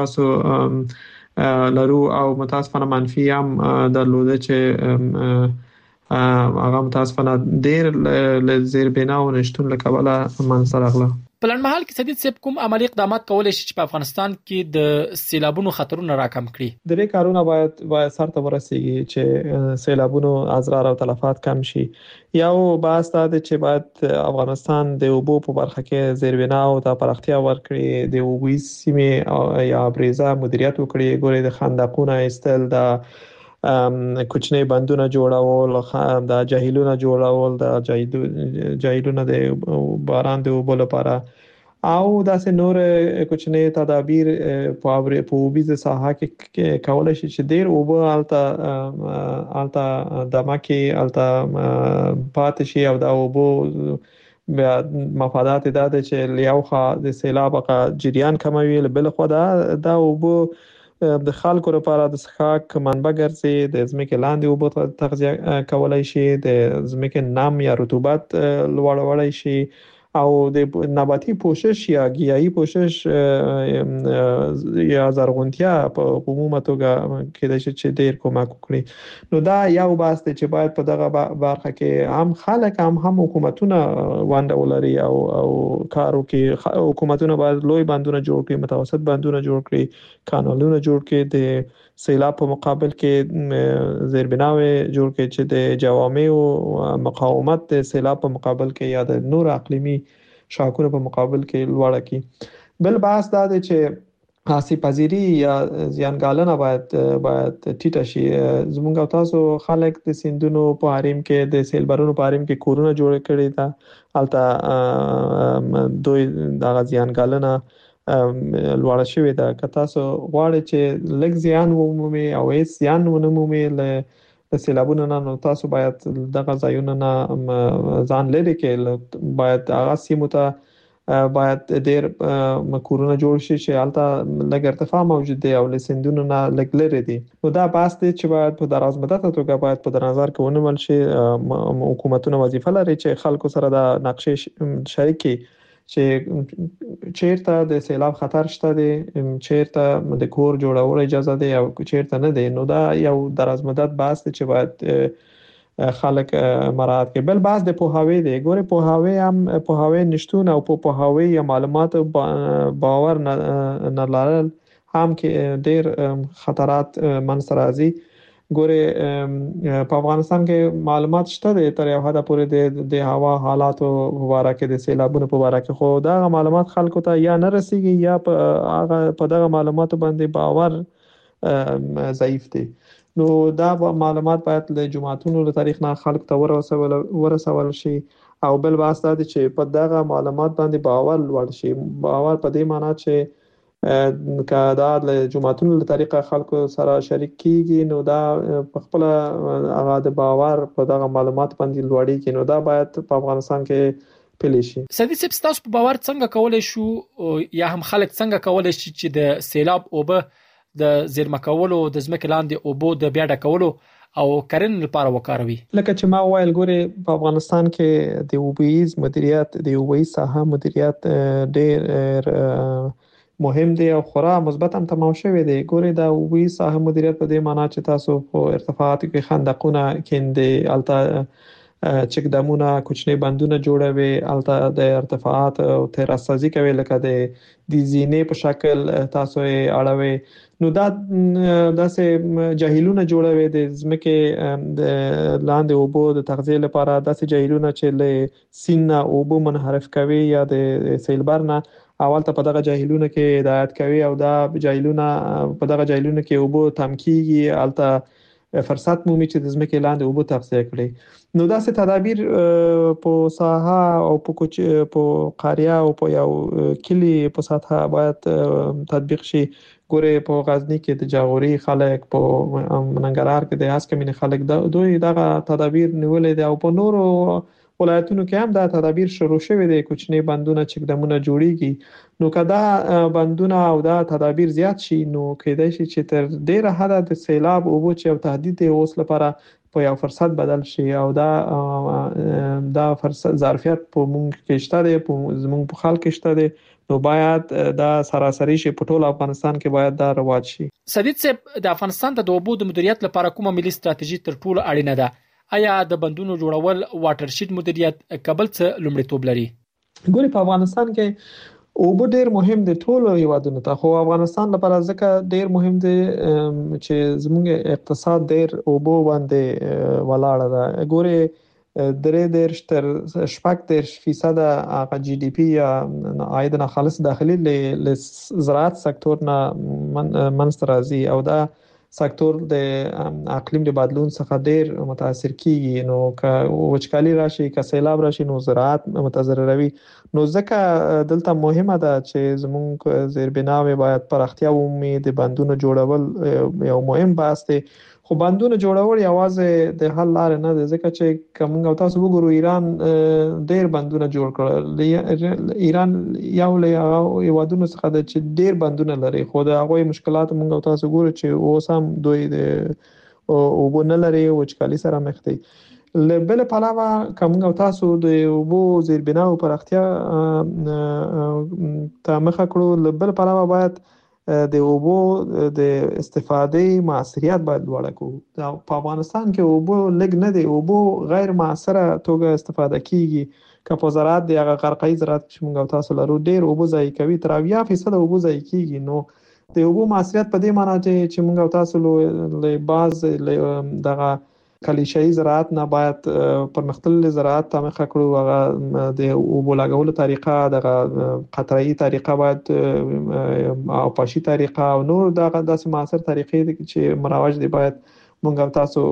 تاسو لرو او متاسفانه منفي هم درلوده چې هغه متاسفانه ډیر له زیربناو نشټون له کبله منځته راغله. په لنډمهال کې سدید صاحب کوم عملی اقدامات کولای شي چې په افغانستان کې د سیلابونو خطرونه راکم کړي؟ درې کارونه باید باید سرته ورسیږي چې سیلابونو اضرار او تلفات کم شي. یو باس دا چې باید افغانستان د اوبو په برخه کې زیربناو ته پراختیا ورکړي. د اوبو سیمې یا بریزه مدیریت وکړي. ګوري د خندقونه استل د کوچنی بندونه جوړول د جهیلونه جوړول د جهیلونه د باران د اوبو لپاره او داسې نور کوچنی تدابیر په په اوبیزه ساحه کې کولای شي چې ډیر اوبه الته الته دمکه الته پاتې شي او د اوبو بیا مفادات دا چې لیاوخه د سیلاب جریان کموي. بل خو دا د اوبو د خلکو لپاره د څښاک منبع ګرځي، د ځمکې لاندې اوبو تغذیه کولای شي، د ځمکې نم یا رطوبت لوړولی شي او د نباتي پوشش یا ګیاهي پوشش یا زرغونتیا په عمومي توګه کېدای شي چې ډیر کومک وکړي. نو دا یو بحث دی چې باید په دغه برخه کې هم خلک هم هم حکومتونه ونډه ولري او او کار وکړي. حکومتونه باید لوی بندونه جوړ کړي، متوسط بندونه جوړ کړي، کانالونه جوړ کړي، د سیلاب په مقابل کې زیربناوي جوړ کړي چې د جوامع مقاومت د سیلاب په مقابل کې یا د نور اقلیمي شاکونو په مقابل کې لوړه کړي. بل بحث دا دی چې آسیب پذیری یا زیانګالنه باید باید ټیټه شي. زموږ او تاسو خلک د سیندونو په حریم کې د سیلبرونو په حریم کې کورونه جوړ کړي دا البته دوی د زیانګالنه لوړه شوې ده. که تاسو غواړئ چې لږ زیان ومومي او هیڅ زیان ونه مومي له سیلابونو نه، نو تاسو باید دغه ځایونه نه ځان لرې کړئ. باید هغه سیمو ته باید ډېر کورونه جوړ شي چې هلته لږ ارتفاع موجود دی او له سیندونو نه لږ لرې دي. نو دا بحث دی چې باید په دراز مدته توګه باید په نظر کې ونیول شي. حکومتونه وظیفه لري چې خلکو سره د نقشې شریک کړي چې چیرته د سیلاب خطر شته دی، چیرته د کور جوړولو اجازه دی او چیرته نه دی. نو دا یو دراز مدت بحث دی چې باید خلک مراعات کړي. بل بحث د پوهاوی دی. ګوره پوهاوی هم پوهاوی نشتون او په پوهاوی یا معلومات باور نه لرل هم کې ډیر خطرات منځ راځي. ګوره په افغانستان کې معلومات شته دي تر یو حد پورې د هوا حالاتو په اړه کې د سیلابونو په اړه کې، خو دا معلومات خلکو ته یا نه رسیږي یا په هغه په دغه معلوماتو باندې باور ضعیف دی. نو دا معلومات باید له جماعتونو له تاریخ نه خلکو ته ورسول ورسول شي. او بل بحث دا دی چې په دغه معلومات باندې باور لوړ شي. باور په دې معنی چې که دا له جماعتونو له طریقه خلکو سره شریک کیږي، نو دا په خپل هغه د باور په دغه معلومات باندې لوړی کی. نو دا باید په افغانستان کې پلی شي. سدي سپ تاسو په باور څنګه کولای شو یا هم خلک څنګه کولای شي چې د سیلاب اوبه د زیرمه کولو د ځمکې لاندې اوبو د بیا ډکولو او کرنې لپاره وکاروي؟ لکه چې ما ویل، ګوره په افغانستان کې د اوبهیز مدیریت د اوبهیز ساحه مدیریت ډېر مهم دی او خورا مثبت هم تمام شوی دی. ګوره د اوبهیز ساحه مدیریت په دې معنی چې تاسو په ارتفاعاتو کې خندقونه کیندې، الته چک دمونه کوچنی بندونه جوړوي، الته د ارتفاعات او تراس سازي کوي لکه د د زینې په شکل تاسو یې اړوي. نو دا داسې جهیلونه جوړوي د ځمکې د لاندې اوبو د تغذیه لپاره، داسې جهیلونه چې له سیند نه اوبو منحرف کوي یا د سیلبر نه اول ته په دغه جهیلونه کې هدایت کوي او دا جهیلونه په دغه جهیلونه کې اوبو تم کیږي، الته فرصت مومي چې د ځمکې لاندې اوبو تغذیه کړي. نو داسې تدابیر په ساحه او په کوچ په قريه او په یو کلی په سطح باید تطبیق شي. ګوره په غزنی کې د جاغوري خلک، په مننګرهار کې د هسکمین خلک دوی دغه تدابیر نیولې دي او په نورو ولایتونو کې هم دا تدابیر شروع شوي دي. کوچنی بندونه چې دمونه جوړیږي، نو کدا بندونه او دا تدابیر زیات شي نو کېدای شي چې تر ډیره حد د سیلاب او بوچ او تهدید دی اوس لپاره په یو فرصت بدل شي او دا دا فرصت ظرفیت په مونږ کې شته دی، په زمونږ په خلک کې شته دی. نو باید دا سراسری شي په ټول افغانستان کې باید دا رواج شي. سدید صاحب، د افغانستان د اوبو د مدیریت لپاره کومه ملي ستراتیژي تر ټولو اړینه ده؟ آیا د بندونو جوړول واټر شید مدیریت کابل څخه لومړیتوب لري؟ ګوري په افغانستان کې اوبه ډیر مهم دي ټولو هیوادونو ته، خو افغانستان لپاره ځکه ډیر مهم دي چې زموږ اقتصاد ډیر اوبو باندې ولاړ ده. ګوري درې دیرش تر شپږ دیرش فیصد هغه جی ډی پی یا عاید نه خالص داخلي له زراعت سکتور نه منځته راځي او دا سکتور د اقلیم د بدلون څخه ډیر متاثر کیږي. نو که وچکالي راشي، که سیلاب راشي، نو زراعت متضرروي. نو ځکه دلته مهمه ده چې زموږ زیربناوي باید پراختیا ومومي. د بندونو جوړول یو مهم بحث دی. خو بندونه جوړول یوازې د حل لار نه ده، ځکه چې کوم او تاسو وګورو ایران ډیر بندونه جوړ کړل. ایران یو له هیوادونو څخه د چې ډیر بندونه لري، خو د هغوی مشکلات موږ او تاسو ګورو چې اوس هم دوی د او بونه لري او وچکالي سره مخ دي. له بل پلوه کوم او تاسو د اوبو زیربنا او پراختیا ته مخه کړو، له بل پلوه باید د اوبو د استفادې معصریت باید لوړ کړو. په افغانستان کې اوبو لګ نه دی، اوبو غیر معصره توګه استفاده کیږي. که په زراعت دی هغه غرقې زراعت چې موږ او تاسو لرو ډیر اوبو ضایع کوي، تر اویا فیصد اوبو ضایع کیږي. نو د اوبو معصریت په دې معنی چې موږ او تاسو له باز دغه کلیشه‌ای زراعت نه باید پرمختللي زراعت ته مخه کړو. هغه د اوبو لګولو طریقه دغه قطره‌ای طریقه باید او پاشي طریقه او نور دغه داسې معاصر طریقې چې مروج دي باید موږ او تاسو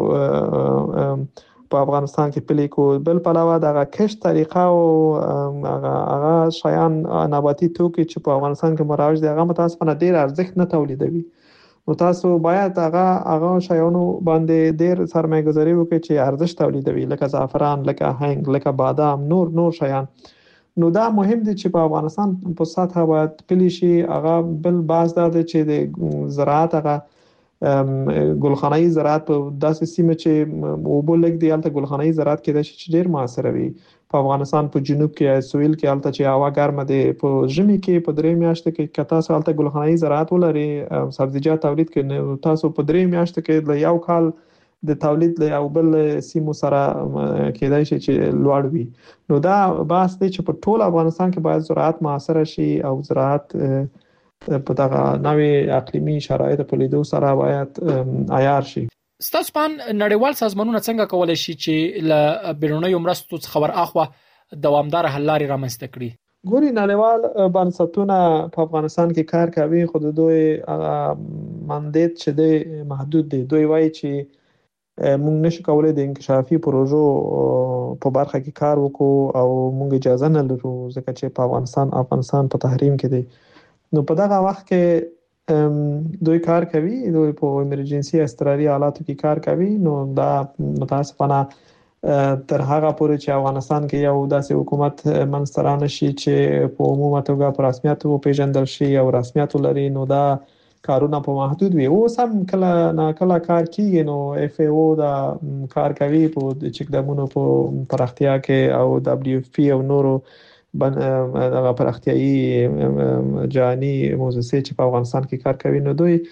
په افغانستان کې پلي کو. بل پلوه دغه کښت طریقه او هغه هغه شیان نباتي توکي چې په افغانستان کې مروج دي هغه متاسفانه ډیر ارزښت نه تولیدوي. نو تاسو باید هغه هغه شیانو باندې ډیر سرمایه گذاري وکړئ چې ارزښت تولیدوي، لکه زعفران، لکه هنګ، لکه بادام، نور نور شیان. نو دا مهم دي چې په افغانستان په سطح باید پلي شي. هغه بل باز دا دی چې د زراعت هغه ګلخانه‌ای زراعت په داسې سیمه چې اوبو لګ دی هلته ګلخانه‌ای زراعت کېدای شي چې ډیر موثر وي. په افغانستان په جنوب کې سویل کې هلته چې هوا ګرمه دی، په ژمي کې په درې میاشتو کې که تاسو هلته ګلخانه‌ای زراعت ولري سبزیجات تولید کړئ، تاسو په درې میاشتو کې له یو کال د تولید له یو بل سیمو سره کېدای شي چې لوړ وي. نو دا بحث دی چې په ټول افغانستان کې باید زراعت موثر شي او زراعت په دغه نوې اقلیمي شرایطو په لیدو سره باید عیار شي. ستاسو په نړیوال سازمانونه څنګه کولای شي چې له بیرونیو مرستو څخه ورآخوا دوامدار حل لارې رامنځته کړي؟ ګوري نړیوال بنسټونه په افغانستان کې کار کوي، خو د دوی ماندیت چې دی محدود دی. دوی وایي چې موږ نشو کولای د انکشافي پروژو په برخه کې کار وکړو او موږ اجازه نه لرو ځکه چې په افغانستان افغانستان په تحریم کې دی. نو په دغه وخت کې دوی کار کوي، دوی په ایمرجنسي اضطراري حالاتو کې کار کوي. نو دا متاسفانه تر هغه پورې چې افغانستان کې یو داسې حکومت منځته رانشي چې په عمومي توګه په رسمیت وپیژندل شي او رسمیت ولري، نو دا کارونه په محدود وي. اوس هم کله نه کله کار کیږي. نو اف ای او دا کار کوي په چکدمونو په پراختیا کې او دبليو اف پی او نورو دغه پراختیایي جهاني موسسې چې په افغانستان کې کار کوي. نو دوی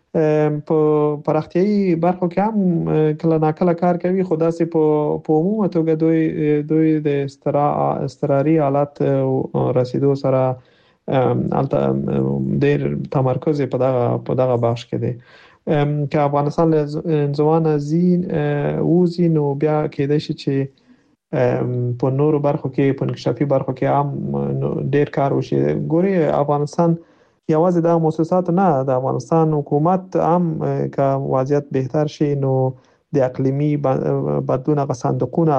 په پراختیایي برخو کې هم کله نا کله کار کوي، خو داسې په په عمومي توګه دوی دوی د اضطراري حالت رسیدو سره البته ډېر تمرکز په دغه په دغه بخش کې دی. که افغانستان له انزوا زین وزي نو بیا کېدای شي چې په نورو برخو کې په انکشافي برخو کې هم ډیر کار وشي. ګوري افغانستان یوازې د مؤسسات نه، د افغانستان حکومت هم که وضعیت بهتر شي نو د اقلیمي بدلون غو صندوقونه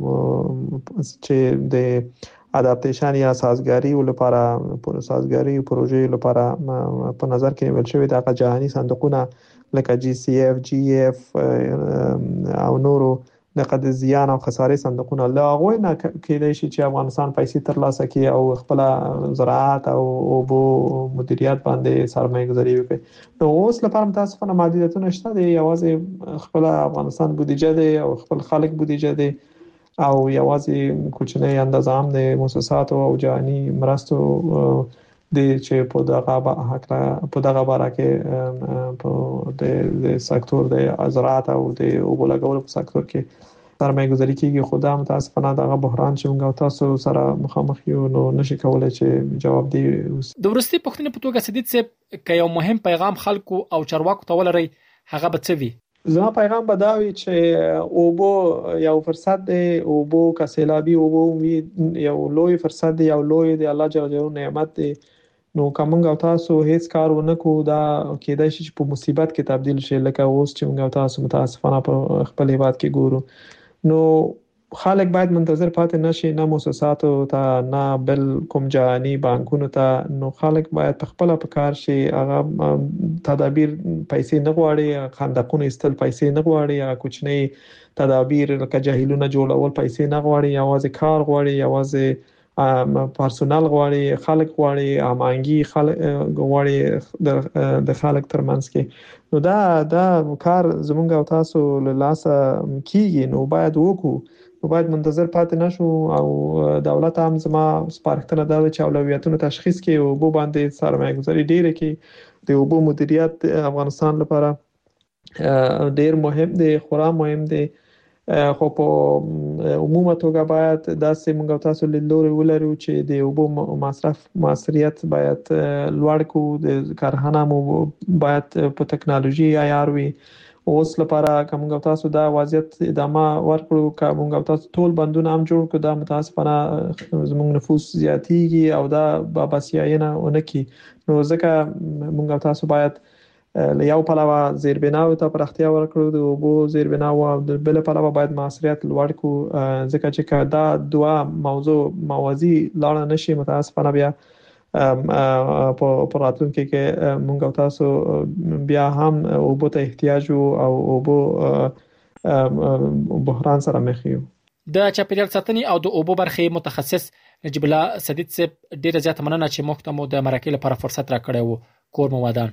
چې د اډاپټیشن یا سازګاری لپاره پر سازګاری پروژې لپاره په نظر کې نیول شوی د جهاني صندوقونه لکه جی سی اف، جی اف او نورو لکه د زیان او خسارې صندوقونه لا غوي نه کېدای شي چې افغانستان پیسې ترلاسه کړي او خپل زراعت او اوبو مدیریت باندې سرمایه گذاري وکړي. نو اوس لپاره متاسفانه محدودیتونه شته دي. یوازې خپل افغانستان بودیجه دی او خپل خلک بودیجه دی او یوازې کوچنۍ اندازه هم د مؤسسات او جهاني مرستو د چې په دغه حق په دغه باره کې په د سکتور د زراعت او د اوبو لګولو په سکتور کې سرمایه گذاري کیږي. خو دا متاسفانه دغه بحران چې موږ تاسو سره مخامخ یو نو نشي کولای چې جواب دی. د ورستي پښتنې په توګه سدید صاحب که یو مهم پیغام خلکو او چارواکو ته ولري هغه به څه وي؟ زما پیغام به دا وي چې اوبو یو فرصت دی، اوبو که سیلابي اوبو یو لوی فرصت دی، یو لوی دی الله جل جلاله نعمت دی. نو کومنګ او تاسو هیڅ کار ونه کو دا کېدای شي چې په مصیبت کې تبدیل شي، لکه اوس چې موږ تاسو متاسفانه په خپل هیواد کې ګورو. نو خلک باید منتظر پاتې نشي، نه مؤسساتو ته نه بل کوم جهاني بانکونو ته. نو خلک باید په خپل په کار شي، هغه تدابیر پیسې نه غواړي، خندقونه استل پیسې نه غواړي، هغه کوچنی تدابیر لکه جهیلونه جوړول پیسې نه غواړي، یوازې کار غواړي، یوازې پرسونل غواړي، خلک غواړي، امانګي خلک غواړي د خلک ترمنځ کې. نو دا دا کار زمونږ او تاسو له لاسه کیږي، نو باید وکړو، نو باید منتظر پاتې نشو. او دولت هم زما سپارښتنه ده چې اولویتونو تشخیص کې او اوبو باندې سرمایه گذاري ډیره کې د اوبو مدیریت افغانستان لپاره ډیر مهم دی، خورا مهم دی. خو په عمومي توګه باید داسې موږ او تاسو لیدلوري ولرو چې د اوبو مصرف موثریت باید لوړ کړو، د کارخانه مو باید په ټکنالوژي عیار وي. اوس لپاره کوم او تاسو دا وضعیت ادامه ورکړو، کوم او تاسو ټول بندونه هم جوړ کړو، دا متاسفانه زموږ نفوس زیاتیږي او دا باباسیاینه ونکي. نو ځکه موږ او تاسو باید له یو پلوه زیربناو ته پراختیا ورکړو، د اوبو زیربناو، او د بل پلوه باید موثریت لوړ کړو، ځکه چې دا دوه موضوع موازی لاړ نشي، متاسفانه بیا په راتلونکي کې موږ او تاسو بیا هم اوبو ته احتیاج او اوبو بحران سره مخ یو. د چاپیریال ساتنې او د اوبو برخې متخصص نجیب الله سدید صاحب، ډیره زیاته مننه چې موږ ته مو د مرکې لپاره فرصت راکړی وو. کور مو ودان.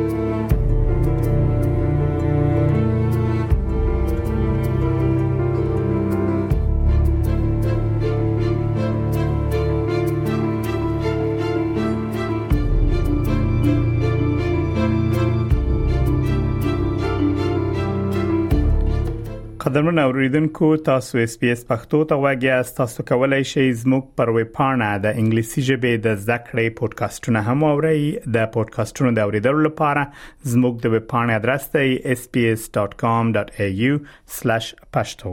قدرمن اوریدونکو، تاسو اس بي اس پښتو ته وګورئ. تاسو کولای شئ زموږ پر ویب پاڼه د انګلیسي ژبې د ذکرې پودکاسټونه هم اورئ. د پودکاسټونو د اوریدلو لپاره زموږ د ویب پاڼې ادرس دی اس بي اس ډاټ کام ډاټ اي يو سلاش پښتو.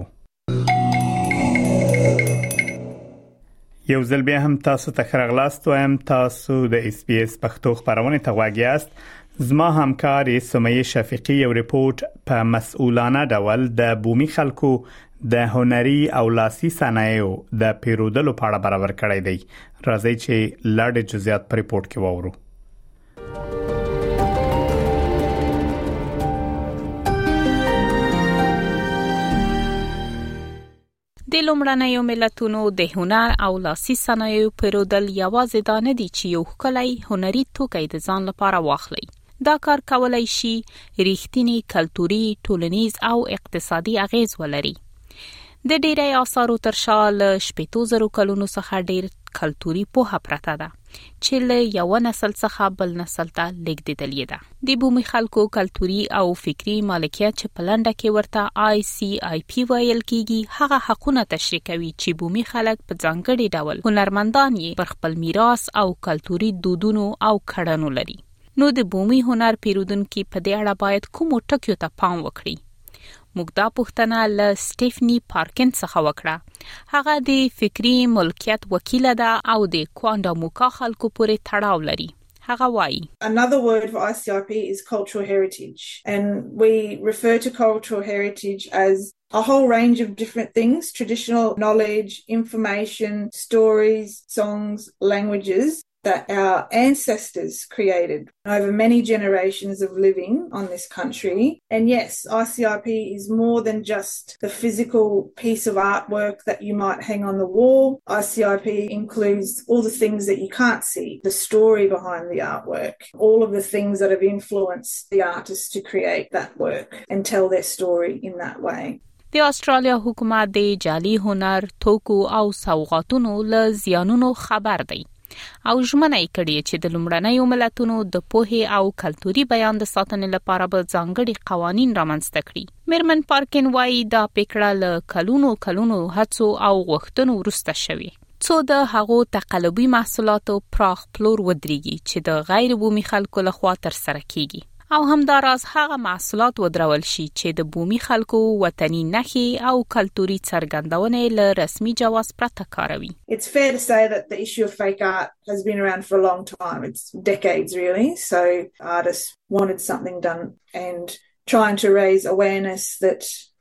یو ځل بیا هم تاسو ته ښه راغلاست وایم. تاسو د اس بي اس پښتو خبرونه ته وګورئ. زما همکار سمیه شفیقی یو ریپورت په مسؤلانه ډول د بومي خلکو د هنري او لاسي صنایعو د پیرودلو په اړه برابر کړی دی. راځي چې لاړ جزئیات په ریپورت کې وورو. د لومړنیو ملتونو د هنر او لاسي صنایعو پیرودل یوازې دا نه دي چې یو ښکلی هنري توکی د ځان لپاره واخلي. دا کار کولای شي ریښتینی کلتوري، ټولنیز او اقتصادي اغیز ولري. د ډیری آثارو تر شا له شپږ زره کلونو څخه ډیر کلتوري پوهه پرته ده چې له یو نسل څخه بل نسل ته لیږدېدلې ده. د بومي خلکو کلتوري او فکری مالکیت چې په لنډه کې ورته آی سی آی پی ویل کیږي، هغه حقونه تشریح کوي چې بومي خلک په ځانګړي ډول هنرمندان یې پر خپل میراث او کلتوري دودونو او کړنو لري. نو د بومي هنر پیرودونکو په دې اړه باید کومو ټکیو ته پام وکړي؟ موږ دا پوښتنه له سټیفنی پارکن څخه وکړه. هغه د فکری ملکیت وکیله ده او د کوانډاموکا خلکو پورې تړاو لري. هغه وایي Another word for I C I P is cultural heritage, and we refer to cultural heritage as a whole range of different things: traditional knowledge, information, stories, songs, languages that our ancestors created over many generations of living on this country. And yes, I C I P is more than just the physical piece of artwork that you might hang on the wall. I C I P includes all the things that you can't see, the story behind the artwork, all of the things that have influenced the artist to create that work and tell their story in that way. د استرالیا حکومت د جعلي هنر، توکو او سوغاتونو له زیانونو خبر دی او ژمنه یې کړې چې د لومړنیو ملتونو د پوهې او کلتوري بیان د ساتنې لپاره به ځانګړي قوانین رامنځته کړي. میرمن پارکن وایي دا پکړه له کلونو کلونو هڅو او غوښتنو وروسته شوې، څو د هغو تقلبي محصولاتو پراخ پلور ودرېږي چې د غیر بومي خلکو لخوا ترسره کیږي، او همداراز هغه محصولات ودرول شي چې د بومي خلکو وطني نښې او کلتوري څرګندونې له رسمي جواز پرته کاروي. It's fair to say that the issue of fake art has been around for a long time. It's decades really. So artists wanted something done and trying to raise awareness that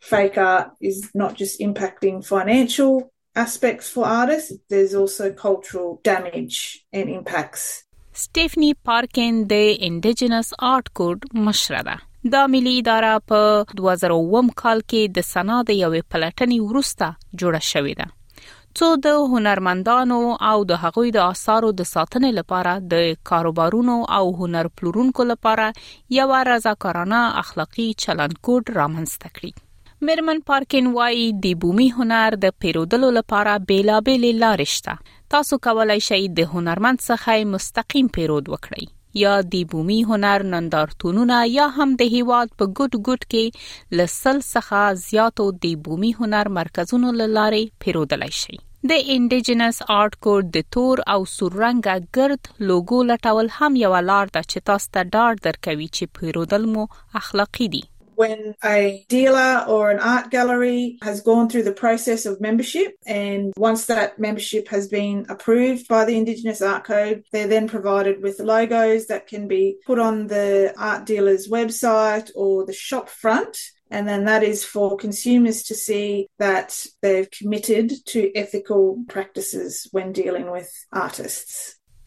fake art is not just impacting financial aspects for artists, there's also cultural damage and impacts. سټیفنی پارکن د انډیجنس آرت کوډ مشره ده. دا ملي اداره په دوه زره اووه کال کې د سنا د یوې پلټنې وروسته جوړه شوې ده څو د هنرمندانو او د هغوی د آثارو د ساتنې لپاره د کاروبارونو او هنر پلورونکو لپاره یو رضاکارانه اخلاقی چلند کوډ رامنځته کړي. میرمن پارکن وايي د بومي هنر د پیرودلو لپاره بیلابېل لارې شته. تاسو کولای شئ د هنرمند څخه مستقیم پیرود وکړئ یا د بومي هنر نندارتونونه یا هم د هیواد په ګډ ګډ کې لسل څخه زیاتو د بومي هنر مرکزونو لاره پیرودلای شئ. د انډیجنس آرت کوډ د تور او سور رنګه ګرد لوګو لټول هم یو لار ده چې تاسو ته ډاډ درکوي چې پیرودل مو اخلاقی دي. When a dealer or an art gallery has gone through the process of membership, and once that membership has been approved by the Indigenous Art Code, they're then provided with logos that can be put on the art dealer's website or the shop front. And then that is for consumers to see that they've committed to ethical practices when dealing with artists.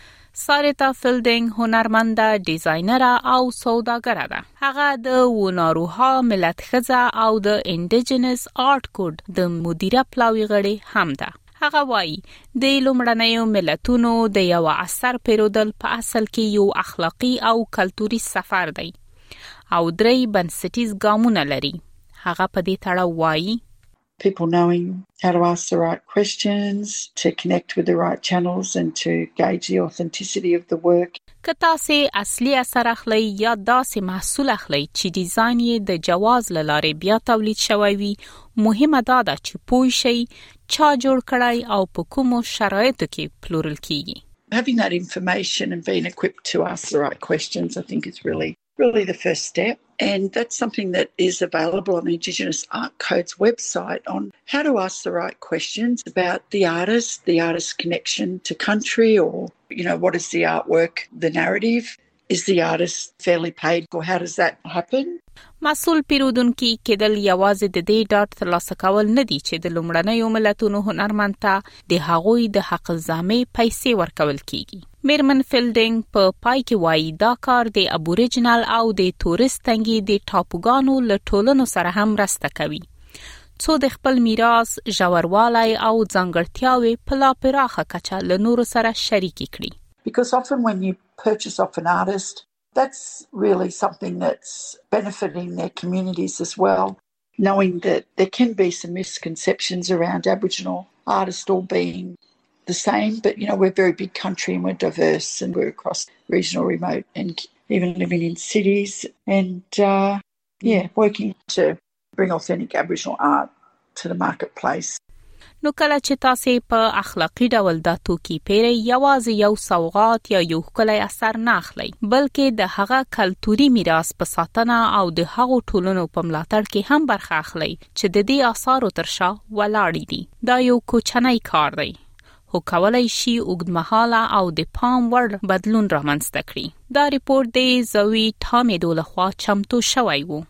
ساریتا فیلډینګ هنرمنده ډیزاینر او سوداګره ده. هغه د وناروها ملت خزه او د انډیجنس آرت کوډ د مدیره پلاوی غړي هم ده. هغه وایي د لومړنیو ملتونو د یو اثر پیرودل په اصل کې یو اخلاقی او کلتوري سفر دی او درې بنسټیز ګامونه لري. هغه په دې تړاو وایي people knowing how to ask the right questions, to connect with the right channels and to gauge the authenticity of the work. که تاسو اصلي اثر اخلي یا داسې محصول اخلي چې ډیزاین یې د جواز لاره بیا تولید شوی وي، مهمه ده چې پوه شئ چا جوړ کړی او په کومو شرایطو کې پلورل کیږي. Having that information and being equipped to ask the right questions, I think is really really the first step. And that's something that is available on the Indigenous Art Code's website on how to ask the right questions about the artist, the artist's connection to country, or, you know, what is the artwork, the narrative? Is the artist fairly paid, or how does that happen? مسؤل پیرودونکي کېدل یوازې د دې ډاټ ترلاسه کول نه دي چې د لومړنیو ملتونو هنرمند ته د هغوی د حق الزامې پیسې ورکول کیږي. میرمن فیلډینګ په پای کې وایي دا کار د ابوریجنال او د تورست تنګي د ټاپوګانو له ټولنو سره هم مرسته کوي څو د خپل میراث ژوروالی او ځانګړتیاوې په لا پراخه کچه له نورو سره شریک کړي. Because often when you purchase off an artist, that's really something that's benefiting their communities as well, knowing that there can be some misconceptions around Aboriginal artists all being the same, but, you know, we're a very big country and we're diverse and we're across regional, remote and even living in cities and, uh, yeah, working to bring authentic Aboriginal art to the marketplace. نو کله چې تاسو په اخلاقی ډول د توکي پیری یوازې یو سوغات یا یو ښکلی اثر نه اخلي، بلکې د هغه کلتوري میراث په ساتنه او د هغو ټولنو په ملاتړ کې هم برخه اخلي چې د دې آثارو تر شا ولاړ دي. دا یو کوچنی کار دی، خو کولای شي اوږدمهاله او د پام وړ بدلون رامنځته کړي. دا ریپورت د زوی ټامیدو لخوا چمتو شوی و.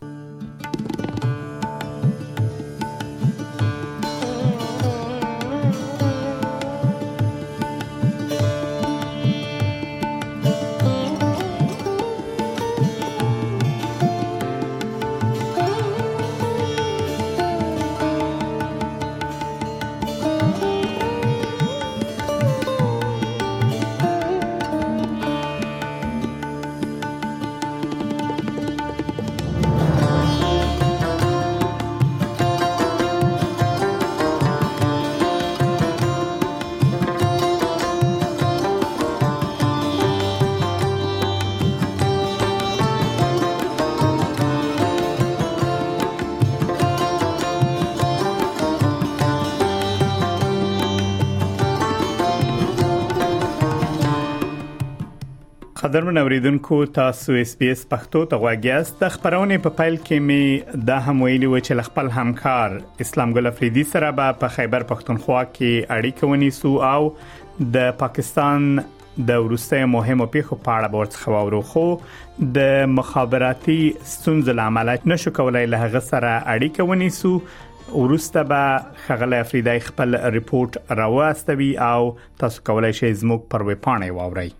قدرمن اوریدونکو، تاسو اس بي اس پښتو ته غواړئ. د خبرونه په پایل کې می د هم ویلي و چې خپل همکار اسلام ګل افریدي سره به په خیبر پښتونخوا کې اړیکه ونیسو او د پاکستان د وروستي مهمو پیښو په اړه ورڅ خبرو خو د مخابراتي ستونزو لامل نشو کولای له هغه سره اړیکه ونیسو. ورسته به خغله افریدای خپل ریپورت راوستوي او تاسو کولای شئ زموږ پر ویب پاڼه واورئ.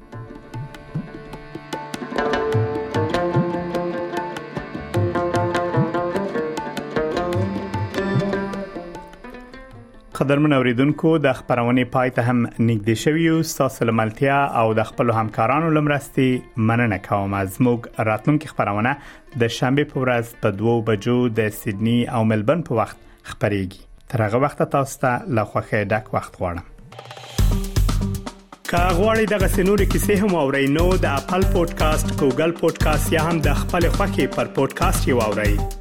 قدرمن اوریدونکو د خبرونه پای ته هم نږدې شوی او تاسو لملتیا او د خپل همکارانو لمرستي مننه کوم. از موږ راتلونکي خبرونه د شنبه په ورځ په دوه بجو د سیدنی او ملبورن په وخت خبريږي. تر هغه وخت تاسو ته لا خوخه ډک وخت غواړم. کا غواړئ دغه سنوري کیسې هم اورئ نو د خپل پودکاسټ ګوګل پودکاسټ یا هم د خپل خوخي پر پودکاسټ یو اورئ.